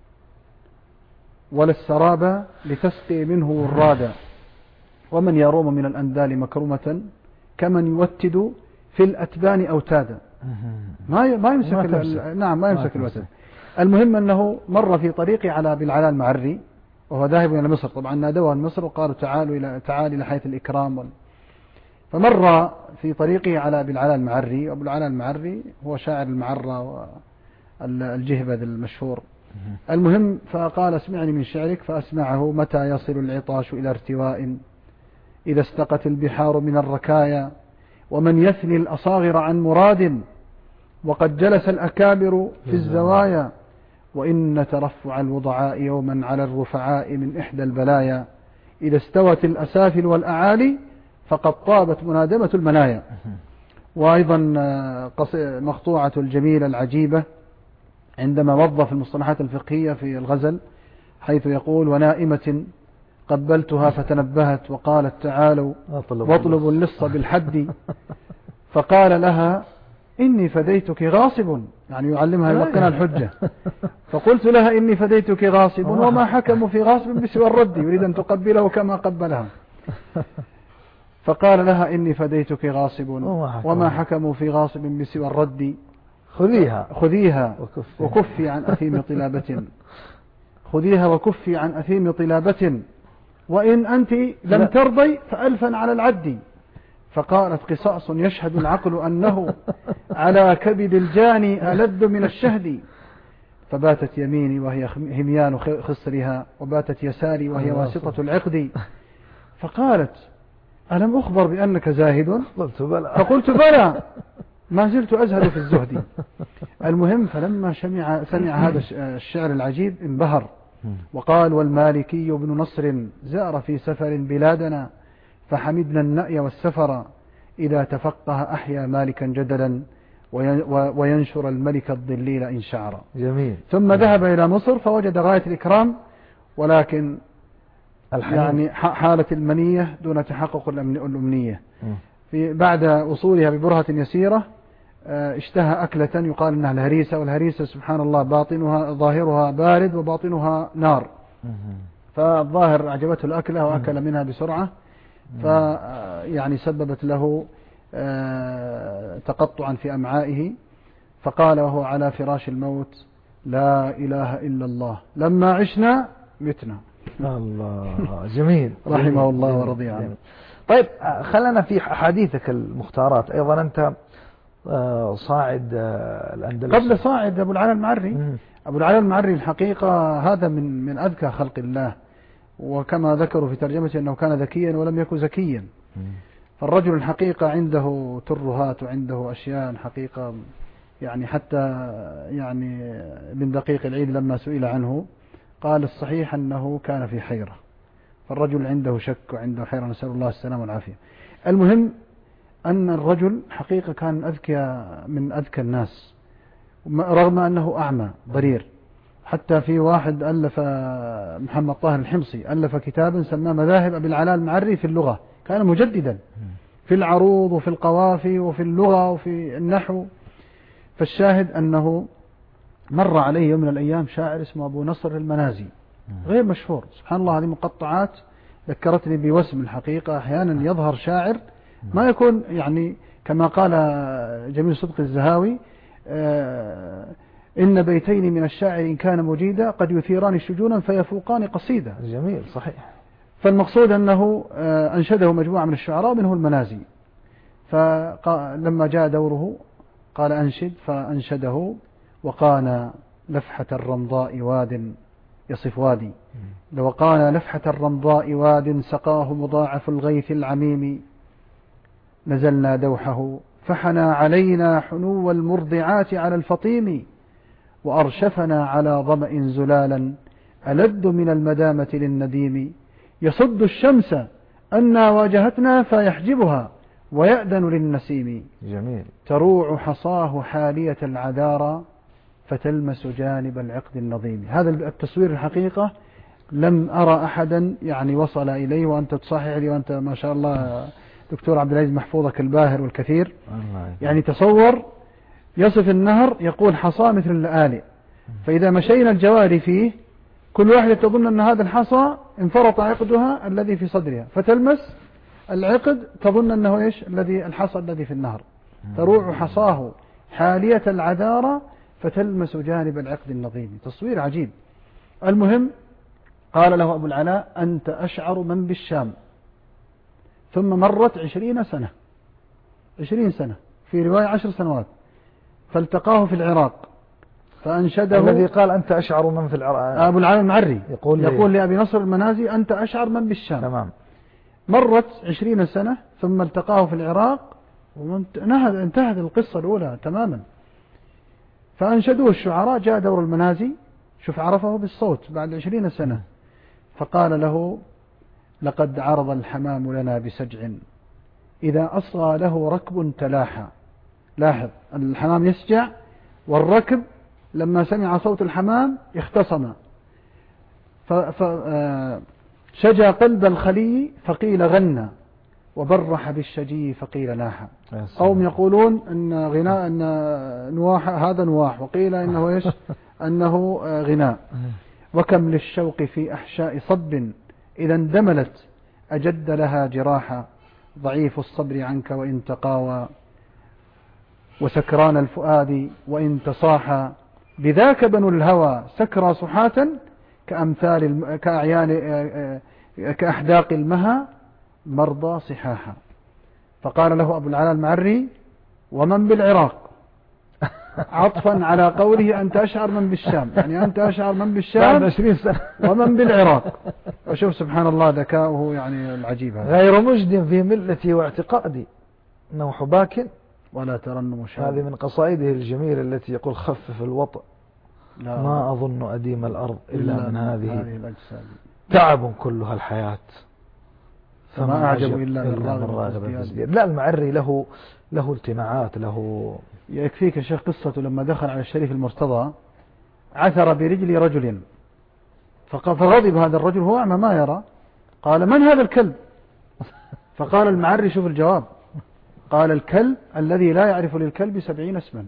ولا السراب لتسقي منه ورادا ومن يروم من الأندال مكرمة كمن يوتد في الأتبان أوتادا. ما ما يمسك ما نعم ما يمسك الوتد. المهم أنه مر في طريقه على بالعلاء المعري وهو ذاهب إلى مصر. طبعا نادوه مصر وقالوا تعالوا إلى تعال إلى حيث الإكرام وال... فمر في طريقه على بالعلاء المعري. وأبو العلاء المعري هو شاعر المعرة والجهبذ المشهور. المهم فقال اسمعني من شعرك فأسمعه متى يصل العطاش إلى ارتواء إذا استقت البحار من الركايا ومن يثني الأصاغر عن مراد وقد جلس الأكابر في الزوايا وإن ترفع الوضعاء يوما على الرفعاء من إحدى البلايا إذا استوت الأسافل والأعالي فقد طابت منادمة المنايا. وأيضا مقطوعة الجميلة العجيبة عندما وظف المصطلحات الفقهية في الغزل حيث يقول ونائمة قبلتها فتنبهت وقالت تعالوا واطلبوا اللص بالحد فقال لها إني فديتك غاصب، يعني يعلمها يلقنها الحجة. فقلت لها إني فديتك غاصب وما حكموا في غاصب بسوى الرد، يريد أن تقبله كما قبلها. فقال لها إني فديتك غاصب وما حكموا في غاصب بسوى الرد خذيها خذيها وكفي عن أثيم طلابة خذيها وكفي عن أثيم طلابة وإن أنت لم ترضي فألفا على العد. فقالت قصاص يشهد العقل أنه على كبد الجاني ألذ من الشهد. فباتت يميني وهي هميان خصرها وباتت يساري وهي واسطة العقد. فقالت ألم أخبر بأنك زاهد؟ فقلت بلى ما زلت أزهد في الزهد. المهم فلما سمع, سمع هذا الشعر العجيب انبهر وقال والمالكي بن نصر زار في سفر بلادنا فحمدنا النأي والسفر إذا تفقه أحيا مالكا جدلا وينشر الملك الضليل إن شعر. جميل. ثم ذهب إلى مصر فوجد غاية الإكرام ولكن الحنين. يعني حالة المنية دون تحقق الأمنية. في بعد وصولها ببرهة يسيرة اشتهى أكلة يقال إنها الهريسة، والهريسة سبحان الله باطنها ظاهرها بارد وباطنها نار. فالظاهر أعجبته الأكلة وأكل منها بسرعة فيعني سببت له تقطعا في أمعائه. فقال وهو على فراش الموت لا إله إلا الله لما عشنا متنا. الله جميل رحمه الله ورضي عنه. طيب خلنا في حديثك المختارات أيضا أنت صاعد الأندلس قبل صاعد أبو العلاء المعري. مم. أبو العلاء المعري الحقيقة هذا من من أذكى خلق الله، وكما ذكروا في ترجمته أنه كان ذكيا ولم يكن زكيا. مم. فالرجل الحقيقة عنده ترهات وعنده أشياء حقيقة يعني حتى يعني من دقيق العيد لما سئل عنه قال الصحيح أنه كان في حيرة. فالرجل عنده شك وعنده حيرة نسأل الله السلامة والعافية. المهم أن الرجل حقيقة كان أذكى من أذكى الناس رغم أنه أعمى ضرير. حتى في واحد ألف محمد طاهر الحمصي ألف كتابا سماه مذاهب أبي العلاء المعري في اللغة. كان مجددا في العروض وفي القوافي وفي اللغة وفي النحو. فالشاهد أنه مر عليه يوم من الأيام شاعر اسمه أبو نصر المنازي غير مشهور. سبحان الله هذه مقطعات ذكرتني بوسم الحقيقة. أحيانا يظهر شاعر ما يكون يعني كما قال جميل صدق الزهاوي إن بيتين من الشاعر إن كان مجيدا قد يثيران شجونا فيفوقان قصيدة. جميل صحيح. فالمقصود أنه أنشده مجموعة من الشعراء منه المنازي، فلما جاء دوره قال أنشد فأنشده وقال لفحة الرمضاء واد يصف وادي وقال لفحة الرمضاء واد سقاه مضاعف الغيث العميم نزلنا دوحه فحنى علينا حنو المرضعات على الفطيم وأرشفنا على ظمأ زلالا ألد من المدامة للنديم يصد الشمس أنا واجهتنا فيحجبها ويأذن للنسيم. جميل. تروع حصاه حالية العذارى فتلمس جانب العقد النظيم. هذا التصوير الحقيقة لم أرى أحدا يعني وصل إليه، وأنت تصحح لي وأنت ما شاء الله دكتور عبد العزيز محفوظك الباهر والكثير. يعني تصور يصف النهر يقول حصى مثل اللآلئ، فإذا مشينا الجواري فيه كل واحدة تظن أن هذا الحصى انفرط عقدها الذي في صدرها فتلمس العقد تظن أنه إيش الذي الحصى الذي في النهر. تروع حصاه حالية العذارى فتلمس جانب العقد النظيم. تصوير عجيب. المهم قال له أبو العلاء أنت أشعر من بالشام. ثم مرت عشرين سنة عشرين سنة في رواية عشر سنوات فالتقاه في العراق فأنشده. الذي قال أنت أشعر من في العراق أبو العلاء المعري يقول, يقول لأبي نصر المنازي أنت أشعر من بالشام. تمام. مرت عشرين سنة ثم التقاه في العراق وانتهت القصة الأولى تماما. فأنشدوه الشعراء جاء دور المنازي شوف عرفه بالصوت بعد عشرين سنة فقال له لقد عرض الحمام لنا بسجع إذا أصغى له ركب تلاحى. لاحظ الحمام يسجع والركب لما سمع صوت الحمام اختصم فشجى قلب الخلي فقيل غنى وبرح بالشجي فقيل ناحى. قوم يقولون أن غناء أن نواح هذا نواح وقيل إنه إيش أنه غناء. وكم للشوق في أحشاء صب إذا اندملت أجد لها جراحا ضعيف الصبر عنك وإن تقاوى وسكران الفؤاد وإن تصاحى بذاك بنو الهوى سكرى صحاة كأمثال الم... كأعيان كأحداق المها مرضى صحاحا. فقال له أبو العلاء المعري ومن بالعراق عطفا على قوله أنت أشعر من بالشام يعني أنت أشعر من بالشام ومن بالعراق. وشوف سبحان الله ذكاؤه يعني العجيب هذا. غير مجد في ملتي واعتقادي نوح باك ولا ترنم شاب. هذه من قصائده الجميلة التي يقول خفف الوطء ما أظن أديم الأرض إلا, إلا من هذه, هذه الأجساد تعب كلها الحياة فما أعجب إلا من راغب في ازدياد. لا المعري له له التماعات له. يكفيك يا شيخ قصته لما دخل على الشريف المرتضى عثر برجل رجل فغضب هذا الرجل هو أعمى ما يرى قال من هذا الكلب فقال المعري شوف الجواب قال الكلب الذي لا يعرف للكلب سبعين اسما.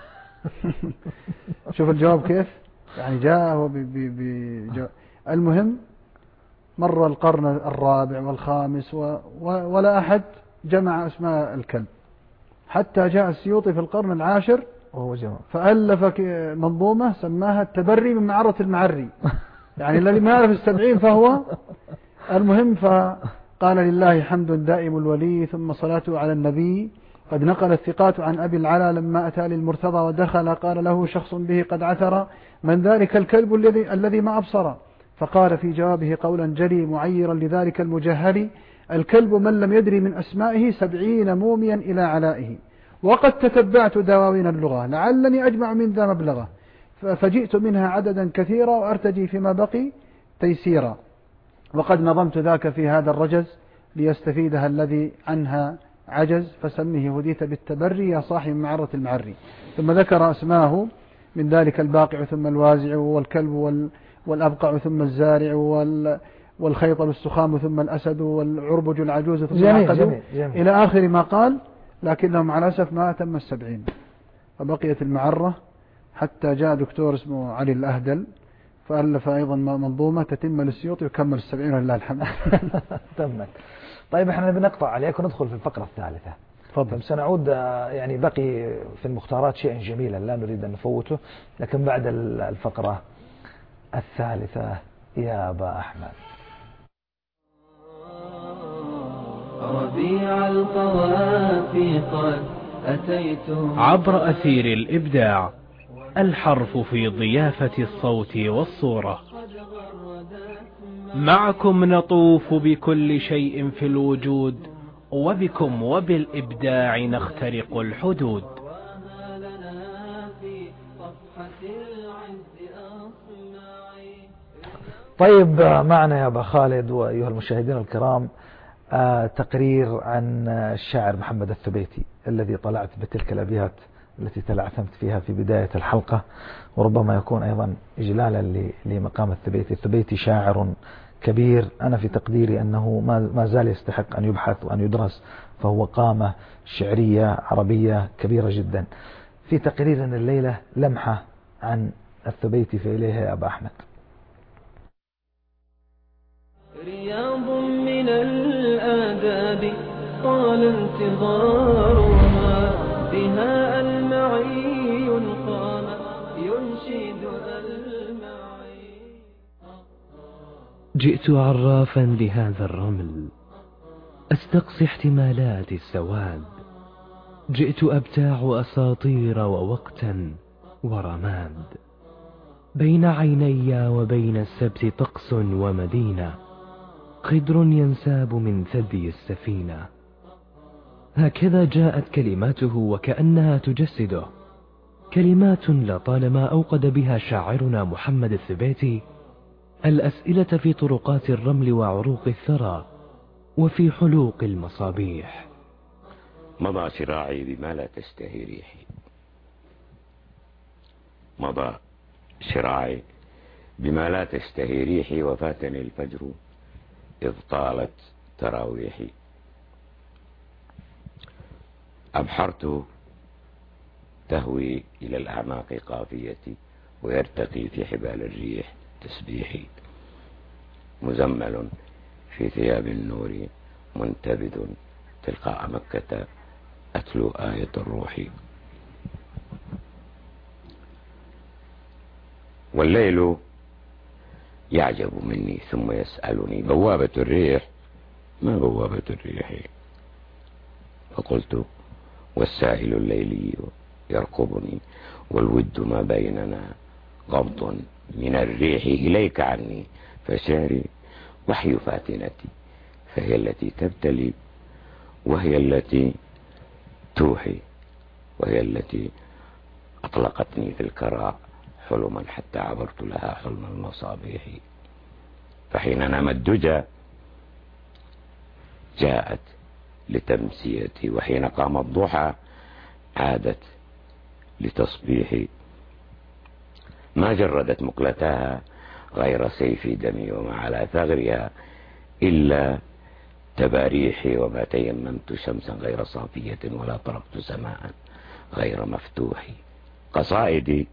شوف الجواب كيف يعني جاء بجواب. المهم مر القرن الرابع والخامس و... و... ولا أحد جمع اسماء الكلب حتى جاء السيوطي في القرن العاشر وهو جمع فألف منظومة سماها التبري من معرة المعري يعني الذي ما يعرف السبعين فهو. المهم فقال لله حمد دائم الولي ثم صلاته على النبي. قد نقل الثقات عن أبي العلا لما أتى للمرتضى ودخل قال له شخص به قد عثر من ذلك الكلب الذي الذي ما أبصر فقال في جوابه قولا جلي معيرا لذلك المجهل الكلب من لم يدري من أسمائه سبعين موميا إلى علائه وقد تتبعت دواوين اللغة لعلني أجمع من ذا مبلغه فجئت منها عددا كثيرا وأرتجي فيما بقي تيسيرا وقد نظمت ذاك في هذا الرجز ليستفيدها الذي عنها عجز فسمه هديت بالتبري يا صاحب معرة المعري. ثم ذكر أسماه من ذلك الباقع ثم الوازع والكلب وال والأبقع ثم الزارع وال والخيطل السخام ثم الأسد والعربج العجوز ثم العقد إلى آخر ما قال لكنهم على الأسف ما أتم السبعين فبقيت المعرة حتى جاء دكتور اسمه علي الأهدل فألف أيضا منظومة تتم للسيوطي وكمل السبعين ولله الحمد. تمت. طيب احنا بنقطع عليك وندخل في الفقرة الثالثة. فضل. سنعود يعني بقي في المختارات شيء جميلا لا نريد أن نفوته، لكن بعد الفقرة الثالثة يا أبا أحمد. ربيع القوافي قد أتيت عبر أثير الإبداع، الحرف في ضيافة الصوت والصورة. معكم نطوف بكل شيء في الوجود، وبكم وبالإبداع نخترق الحدود. طيب معنا يا أبا خالد وأيها المشاهدين الكرام آه تقرير عن الشاعر محمد الثبيتي الذي طلعت بتلك الأبيات التي تلعثمت فيها في بداية الحلقة، وربما يكون أيضا إجلالا لمقام الثبيتي. الثبيتي شاعر كبير، أنا في تقديري أنه ما زال يستحق أن يبحث وأن يدرس، فهو قامة شعرية عربية كبيرة جدا. في تقريرنا الليلة لمحة عن الثبيتي فإليها يا أبا أحمد. رياض من الآداب طال انتظارها، بها المعي قام ينشد المعي. جئت عرافا لهذا الرمل أستقصي احتمالات السواد، جئت أبتاع أساطير ووقتا ورماد، بين عيني وبين السبت طقس ومدينة، خدر ينساب من ثدي السفينة. هكذا جاءت كلماته وكأنها تجسده، كلمات لطالما أوقد بها شاعرنا محمد الثبيتي الأسئلة في طرقات الرمل وعروق الثرى وفي حلوق المصابيح. مضى شراعي بما لا تشتهي ريحي، مضى شراعي بما لا تشتهي ريحي، وفاتني الفجر إذ طالت تراويحي. أبحرت تهوي إلى الأعماق قافيتي، ويرتقي في حبال الريح تسبيحي. مزمل في ثياب النور منتبذ تلقاء مكة، أتلو آية الروح. والليل يعجب مني ثم يسألني بوابة الريح، ما بوابة الريح؟ فقلت والسائل الليلي يرقبني، والود ما بيننا قبض من الريح إليك عني. فشعري وحي فاتنتي، فهي التي تبتلي، وهي التي توحي، وهي التي أطلقتني في الكراء حلما حتى عبرت لها حلم المصابيح. فحين نام الدجى جاءت لتمسيتي، وحين قام الضحى عادت لتصبيحي. ما جردت مقلتها غير سيف دمي، وما على ثغرها إلا تباريحي. وما تيممت شمسا غير صافية، ولا طرقت سماء غير مفتوح. قصائدي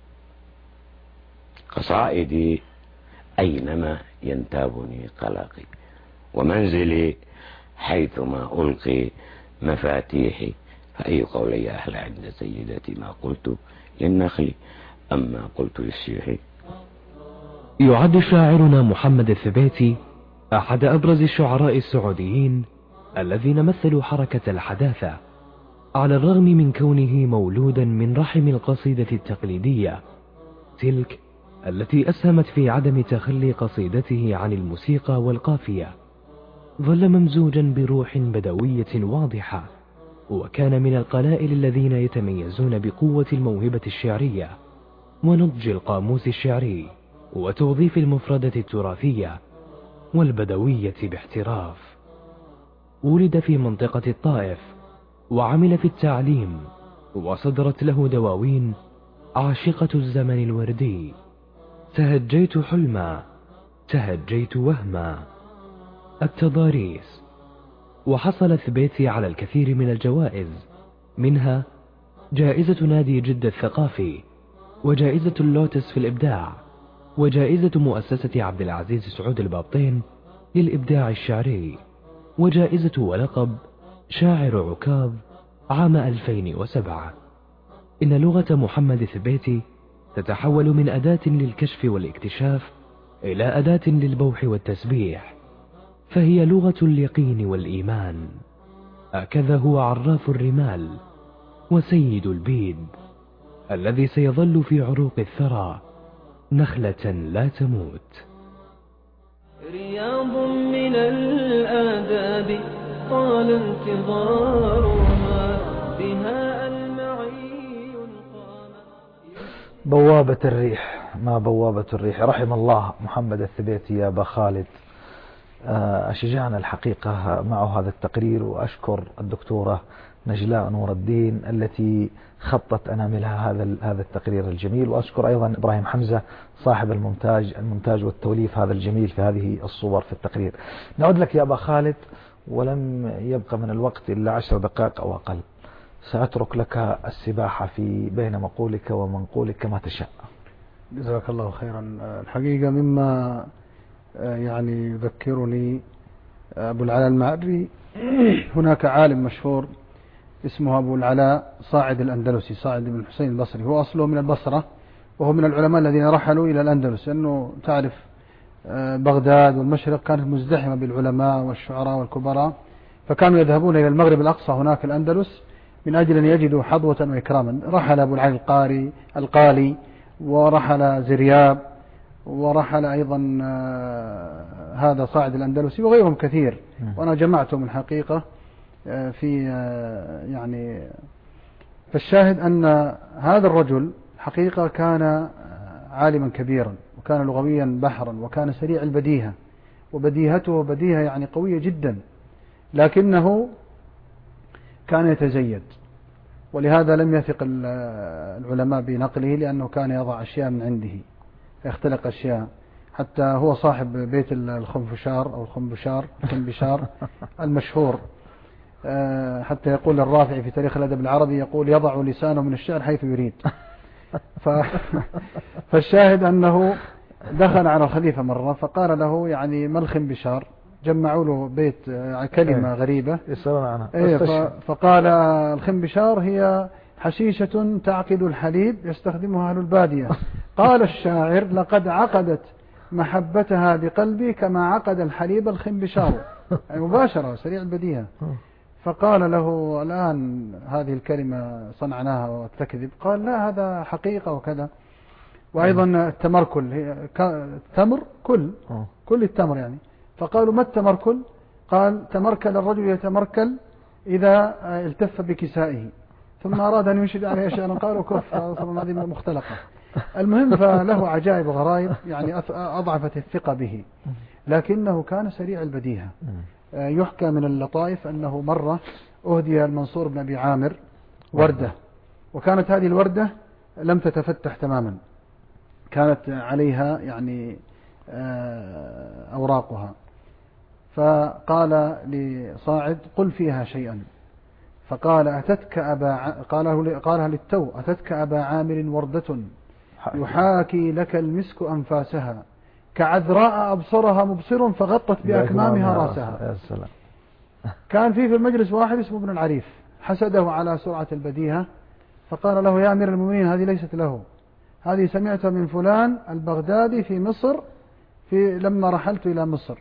قصائدي أينما ينتابني قلقي، ومنزلي حيثما ألقي مفاتيحي. فأي قولي أحلى عند سيدتي، ما قلت للنخل أما قلت للشيح. يعد شاعرنا محمد الثبيتي أحد أبرز الشعراء السعوديين الذين مثلوا حركة الحداثة، على الرغم من كونه مولودا من رحم القصيدة التقليدية، تلك التي أسهمت في عدم تخلي قصيدته عن الموسيقى والقافية. ظل ممزوجا بروح بدوية واضحة، وكان من القلائل الذين يتميزون بقوة الموهبة الشعرية ونضج القاموس الشعري وتوظيف المفردة التراثية والبدوية باحتراف. ولد في منطقة الطائف، وعمل في التعليم، وصدرت له دواوين: عاشقة الزمن الوردي، تهجيت حلما، تهجيت وهما، التضاريس. وحصل الثبيتي على الكثير من الجوائز، منها جائزة نادي جدة الثقافي، وجائزة اللوتس في الإبداع، وجائزة مؤسسة عبد العزيز سعود البابطين للإبداع الشعري، وجائزة ولقب شاعر عكاظ عام ألفين وسبعة. إن لغة محمد الثبيتي تتحول من أداة للكشف والاكتشاف إلى أداة للبوح والتسبيح، فهي لغة اليقين والإيمان. هكذا هو عراف الرمال وسيد البيد الذي سيظل في عروق الثرى نخلة لا تموت. رياض من الآداب طال انتظارها، بها المعي قام. بوابة الريح، ما بوابة الريح. رحم الله محمد الثبيتي يا أبا خالد. أشجعنا الحقيقة معه هذا التقرير، وأشكر الدكتورة نجلاء نور الدين التي خطت أناملها هذا هذا التقرير الجميل، وأشكر أيضا إبراهيم حمزة صاحب المونتاج المونتاج والتوليف هذا الجميل في هذه الصور في التقرير. نعود لك يا أبا خالد، ولم يبقى من الوقت إلا عشر دقائق أو أقل. سأترك لك السباحة في بين مقولك ومنقولك كما تشاء. جزاك الله خيرا. الحقيقة مما يعني يذكرني أبو العلاء المعري، هناك عالم مشهور اسمه أبو العلاء صاعد الأندلسي، صاعد بن الحسين البصري، هو أصله من البصرة، وهو من العلماء الذين رحلوا إلى الأندلس، لأنه تعرف بغداد والمشرق كانت مزدحمة بالعلماء والشعراء والكبراء، فكانوا يذهبون إلى المغرب الأقصى هناك الأندلس من أجل أن يجدوا حظوة وإكراما. رحل أبو العلاء القاري القالي، ورحل زرياب، ورحل أيضا هذا صاعد الأندلسي، وغيرهم كثير، وأنا جمعتهم الحقيقة في يعني. فالشاهد أن هذا الرجل حقيقة كان عالما كبيرا، وكان لغويا بحرا، وكان سريع البديهة، وبديهته بديهة يعني قوية جدا، لكنه كان يتزيد، ولهذا لم يثق العلماء بنقله، لأنه كان يضع أشياء من عنده، يختلق أشياء. حتى هو صاحب بيت الخنفشار أو الخنبشار الخنبشار المشهور، حتى يقول الرافعي في تاريخ الأدب العربي، يقول يضع لسانه من الشعر حيث يريد. ف... فالشاهد أنه دخل على الخليفة مرة فقال له يعني ما الخنبشار، جمعوا له بيت كلمة غريبة فقال الخنبشار هي حشيشة تعقد الحليب يستخدمها أهل البادية. قال الشاعر لقد عقدت محبتها بقلبي كما عقد الحليب الخنبشار، يعني مباشرة سريع البديهة. فقال له الآن هذه الكلمة صنعناها وتكذب، قال لا هذا حقيقة وكذا. وأيضا التمركل، هي تمر كل كل التمر يعني. فقالوا ما التمركل؟ قال تمركل الرجل يتمركل إذا التف بكسائه، ثم أراد أن ينشد عليه شيئا قالوا كف، هذه مختلقة. المهم فله عجائب وغرائب يعني أضعفت الثقة به، لكنه كان سريع البديهة. يحكى من اللطائف أنه مرة أهدي المنصور بن أبي عامر وردة، وكانت هذه الوردة لم تتفتح تماما، كانت عليها يعني أوراقها. فقال لصاعد قل فيها شيئا، فقال أتتك أبا ع... قاله قالها للتو أتتك أبا عامر وردة يحاكي لك المسك أنفاسها كعذراء أبصرها مبصر فغطت بأكمامها راسها. يا سلام. كان في في المجلس واحد اسمه ابن العريف حسده على سرعة البديهة، فقال له يا أمير المؤمنين هذه ليست له، هذه سمعتها من فلان البغدادي في مصر في لما رحلت إلى مصر.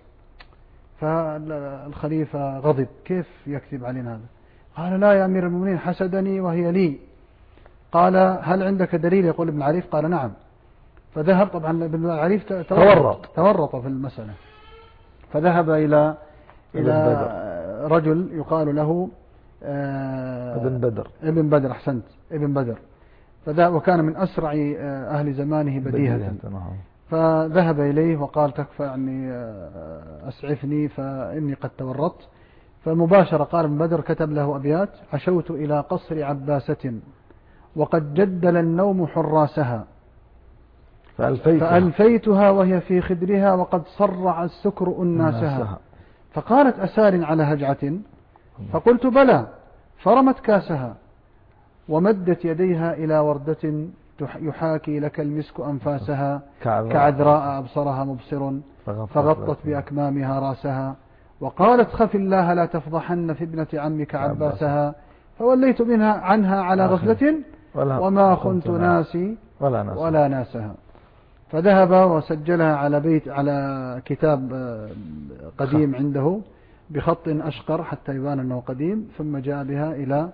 فالخليفة غضب، كيف يكذب علينا هذا؟ قال لا يا أمير المؤمنين حسدني وهي لي. قال هل عندك دليل؟ يقول ابن العريف قال نعم. فذهب، طبعا ابن العريف تورط تورط في المسألة، فذهب إلى إلى رجل يقال له ابن بدر ابن بدر أحسنت ابن بدر فذهب، وكان من أسرع أهل زمانه بديهة. فذهب إليه وقال تكفى عني أسعفني فإني قد تورطت. فمباشرة قال ابن بدر كتب له أبيات: عشوت إلى قصر عباسة وقد جدل النوم حراسها فألفيتها, فألفيتها وهي في خدرها وقد صرع السكر أناسها. فقالت أسار على هجعة، فقلت بلى، فرمت كاسها ومدت يديها إلى وردة يحاكي لك المسك أنفاسها كعذراء أبصرها مبصر فغطت بأكمامها راسها. وقالت خف الله لا تفضحن في ابنة عمك عباسها فوليت منها عنها على غفلة وما كنت ناسي ولا ناسها, ولا ناسها. فذهب وسجلها على بيت على كتاب قديم عنده بخط أشقر حتى يبان أنه قديم، ثم جاء بها إلى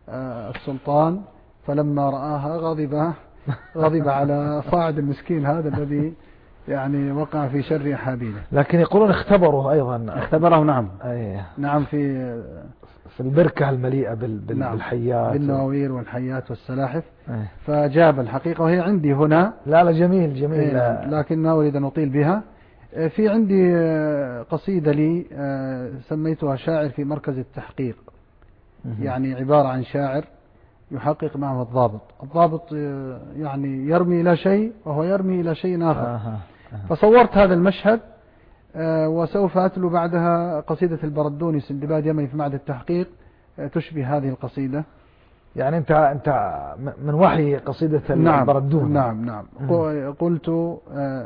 السلطان، فلما رآها غضب غضب على صاعد المسكين هذا الذي يعني وقع في شر أحابيله. لكن يقولون اختبره أيضا. اختبره نعم. أيه. نعم في في البركة المليئة بال بال نعم بالحيات بالنواوير والحيات والسلاحف. أيه. فجاب الحقيقة وهي عندي هنا. لا لا جميل جميل. أيه. لكن ما أريد أن أطيل بها. في عندي قصيدة لي سميتها شاعر في مركز التحقيق. يعني عبارة عن شاعر يحقق معه الضابط. الضابط يعني يرمي إلى شيء وهو يرمي إلى شيء آخر. آه آه. فصورت هذا المشهد وسوف أتلو بعدها قصيدة البردوني سندباد يمني في معهد التحقيق تشبه هذه القصيدة. يعني أنت أنت من وحي قصيدة نعم البردوني. نعم نعم. قلت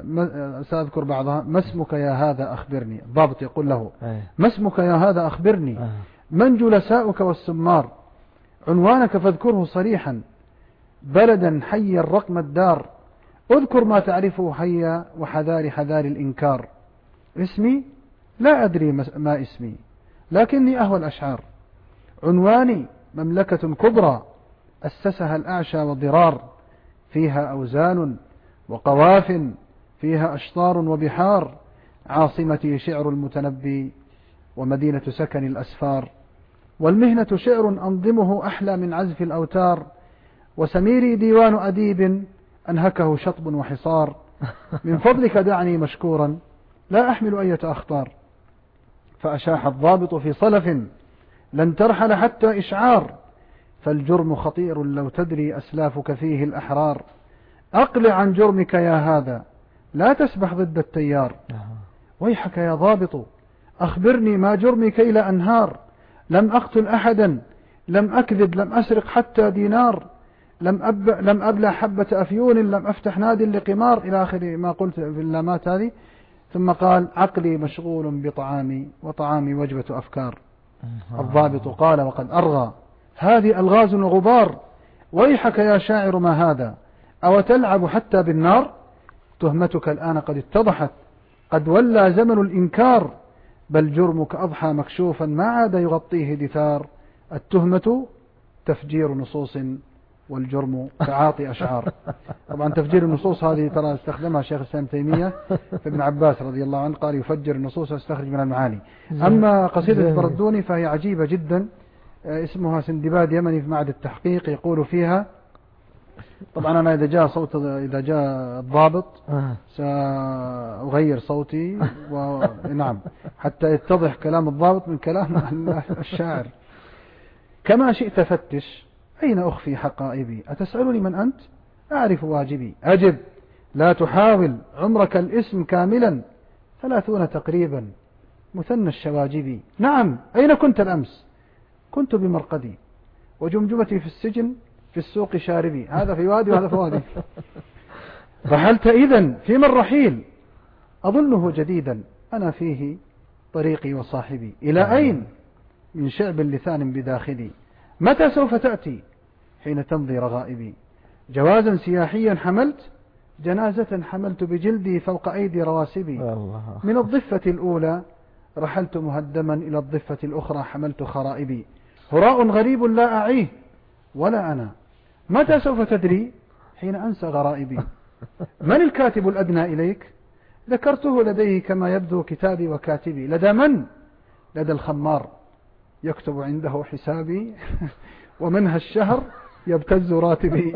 سأذكر بعضها. ما اسمك يا هذا أخبرني. الضابط يقول له ما اسمك يا هذا أخبرني. من جلساؤك والسمار. عنوانك فاذكره صريحا. بلدا حيا رقم الدار. اذكر ما تعرفه حيا وحذار حذار الإنكار. اسمي لا أدري ما اسمي لكني أهوى الأشعار. عنواني مملكة كبرى أسسها الأعشى والضرار. فيها أوزان وقواف فيها أشطار وبحار. عاصمتي شعر المتنبي ومدينة سكن الأسفار. والمهنة شعر أنظمه أحلى من عزف الأوتار. وسميري ديوان أديب أنهكه شطب وحصار. من فضلك دعني مشكورا لا أحمل أية أخطار. فأشاح الضابط في صلف لن ترحل حتى إشعار. فالجرم خطير لو تدري أسلافك فيه الأحرار. أقلع عن جرمك يا هذا لا تسبح ضد التيار. ويحك يا ضابط أخبرني ما جرمي كي لا أنهار. لم أقتل أحدا لم أكذب لم أسرق حتى دينار. لم, أب... لم أبلع حبة أفيون لم أفتح ناد لقمار إلى آخر ما قلت في اللامات هذه. ثم قال عقلي مشغول بطعامي وطعامي وجبة أفكار. الضابط قال وقد أرغى هذه ألغاز وغبار. ويحك يا شاعر ما هذا أو تلعب حتى بالنار. تهمتك الآن قد اتضحت قد ولى زمن الإنكار. بل جرمك أضحى مكشوفا ما عاد يغطيه دثار. التهمة تفجير نصوص والجرم تعاطي أشعار. طبعا تفجير النصوص هذه ترى استخدمها شيخ الإسلام تيمية في ابن عباس رضي الله عنه قال يفجر النصوص ويستخرج من المعاني. أما قصيدة البردوني فهي عجيبة جدا. اسمها سندباد يمني في معهد التحقيق. يقول فيها طبعا أنا إذا جاء صوت إذا جاء الضابط سأغير صوتي ونعم حتى يتضح كلام الضابط من كلام الشاعر. كما شئت فتش أين أخفي حقائبي. أتسألني من أنت أعرف واجبي. أجب لا تحاول عمرك الاسم كاملا ثلاثون تقريبا مثنى الشواجب. نعم أين كنت الأمس. كنت بمرقدي وجمجمتي في السجن في السوق شاربي. هذا في وادي وهذا في وادي. رحلت إذن فيما الرحيل أظنه جديدا أنا فيه طريقي وصاحبي. إلى أين من شعب اللسان بداخلي. متى سوف تأتي حين تمضي رغائبي. جوازا سياحيا حملت جنازة حملت بجلدي فوق أيدي رواسبي. من الضفة الأولى رحلت مهدما إلى الضفة الأخرى حملت خرائبي. هراء غريب لا أعيه ولا أنا. متى سوف تدري حين أنسى غرائبي. من الكاتب الأدنى إليك. ذكرته لديه كما يبدو كتابي وكاتبي. لدى من. لدى الخمار يكتب عنده حسابي ومنها الشهر يبتز راتبي.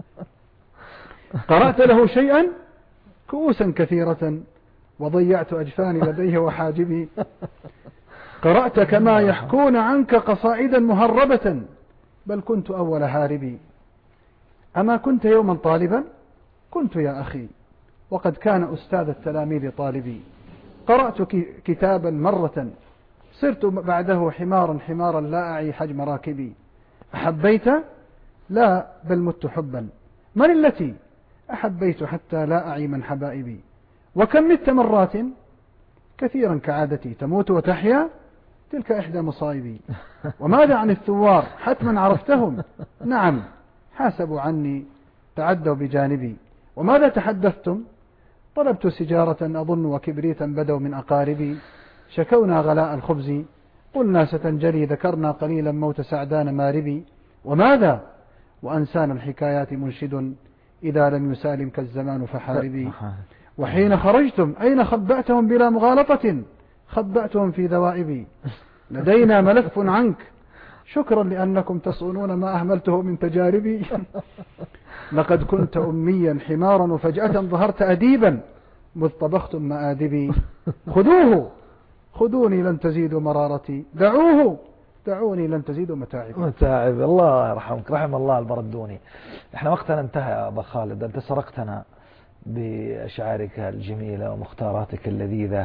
قرأت له شيئا كؤوسا كثيرة وضيعت أجفاني لديه وحاجبي. قرأت كما يحكون عنك قصائدا مهربة بل كنت أول هاربي. أما كنت يوما طالبا. كنت يا أخي وقد كان أستاذ التلاميذ طالبي. قرأت كتابا مرة صرت بعده حمارا حمارا لا أعي حجم راكبي. أحبيت لا بل مت حبا. من التي أحبيت حتى لا أعي من حبائبي. وكم مت مرات كثيرا كعادتي. تموت وتحيا تلك إحدى مصائبي. وماذا عن الثوار؟ حتما عرفتهم. نعم، حاسبوا عني، تعدوا بجانبي. وماذا تحدثتم؟ طلبت سجارة أظن وكبريتا بدوا من أقاربي، شكونا غلاء الخبز، قلنا ستنجلي، ذكرنا قليلا موت سعدان ماربي. وماذا؟ وأنسان الحكايات منشد، إذا لم يسالمك الزمان فحاربي. وحين خرجتم أين خبأتهم بلا مغالطة؟ خبأتهم في ذوائبي. لدينا ملف عنك، شكرا لأنكم تصونون ما أهملته من تجاربي. لقد كنت أميا حمارا وفجأة ظهرت أديبا، مذ طبختم مآدبي. خذوه خذوني لن تزيدوا مرارتي، دعوه دعوني لن تزيدوا متاعبي. متاعب، الله يرحمك، رحم الله البردوني. احنا وقتنا انتهى يا أبا خالد، أنت سرقتنا بأشعارك الجميلة ومختاراتك اللذيذة.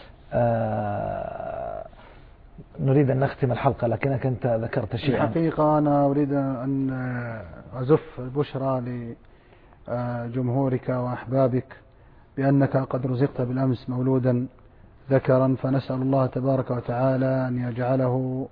آه نريد أن نختم الحلقة، لكنك أنت ذكرت شيئا. الحقيقة أنا أريد أن أزف البشرى لجمهورك وأحبابك بأنك قد رزقت بالأمس مولودا ذكرا، فنسأل الله تبارك وتعالى أن يجعله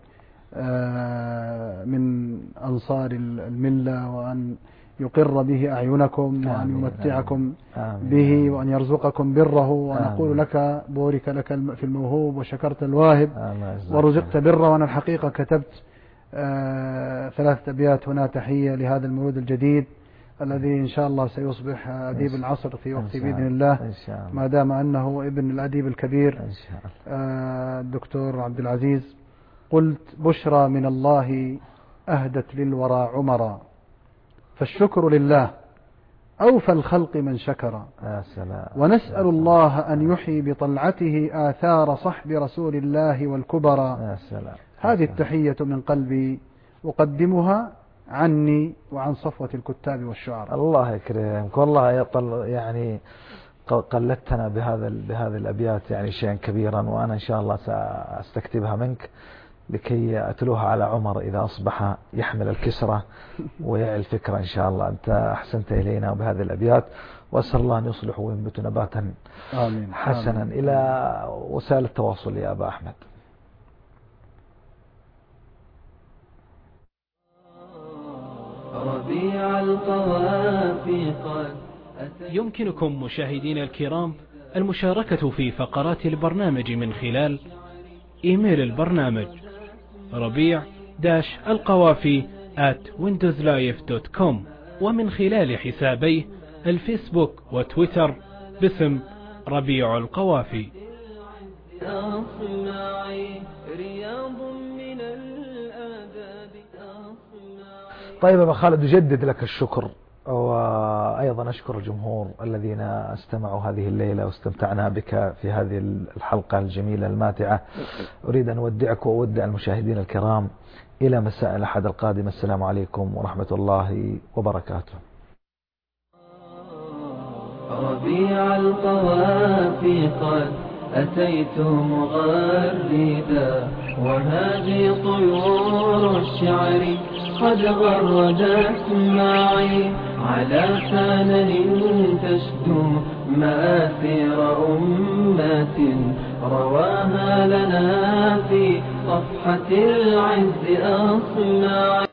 من أنصار الملة، وأن يقر به أعينكم، وأن يمتعكم به، وأن يرزقكم بره. ونقول لك بورك لك في الموهوب وشكرت الواهب ورزقت بره. وأنا الحقيقة كتبت ثلاثة أبيات هنا تحية لهذا المولود الجديد الذي إن شاء الله سيصبح أديب العصر في وقت بإذن الله، ما دام أنه ابن الأديب الكبير الدكتور عبد العزيز. قلت: بشرى من الله أهدت للورى عمرا، فالشكر لله أوفى الخلق من شكر. ونسأل الله أن يحيي بطلعته آثار صحب رسول الله والكبرى. هذه التحية من قلبي أقدمها عني وعن صفوة الكتاب والشعراء. الله يكرمك، والله يطل يعني قلدتنا بهذا بهذه الأبيات يعني شيئا كبيرا، وأنا إن شاء الله سأستكتبها منك لكي أتلوها على عمر إذا أصبح يحمل الكسرة ويعي الفكرة إن شاء الله. أنت أحسنت إلينا بهذه الأبيات، وأسأل الله أن يصلح وينبت نباتا آمين. حسنا. آمين. إلى وسائل التواصل يا أبا أحمد. ربيع القوافي قد يمكنكم مشاهدينا الكرام المشاركة في فقرات البرنامج من خلال إيميل البرنامج ربيع داش القوافي آت ويندوز لايف دوت كوم، ومن خلال حسابيه الفيسبوك وتويتر باسم ربيع القوافي. طيب أبا خالد، أجدد لك الشكر، وأيضا أشكر الجمهور الذين استمعوا هذه الليلة واستمتعنا بك في هذه الحلقة الجميلة الماتعة. أريد أن أودعك وأودع المشاهدين الكرام إلى مساء الأحد القادم. السلام عليكم ورحمة الله وبركاته. ربيع القوافي قد أتيت مغردا، وهذه طيور الشعر قد غردت معي على سنن تشدو مآثير أمات رواها لنا في صفحة العز أصنع.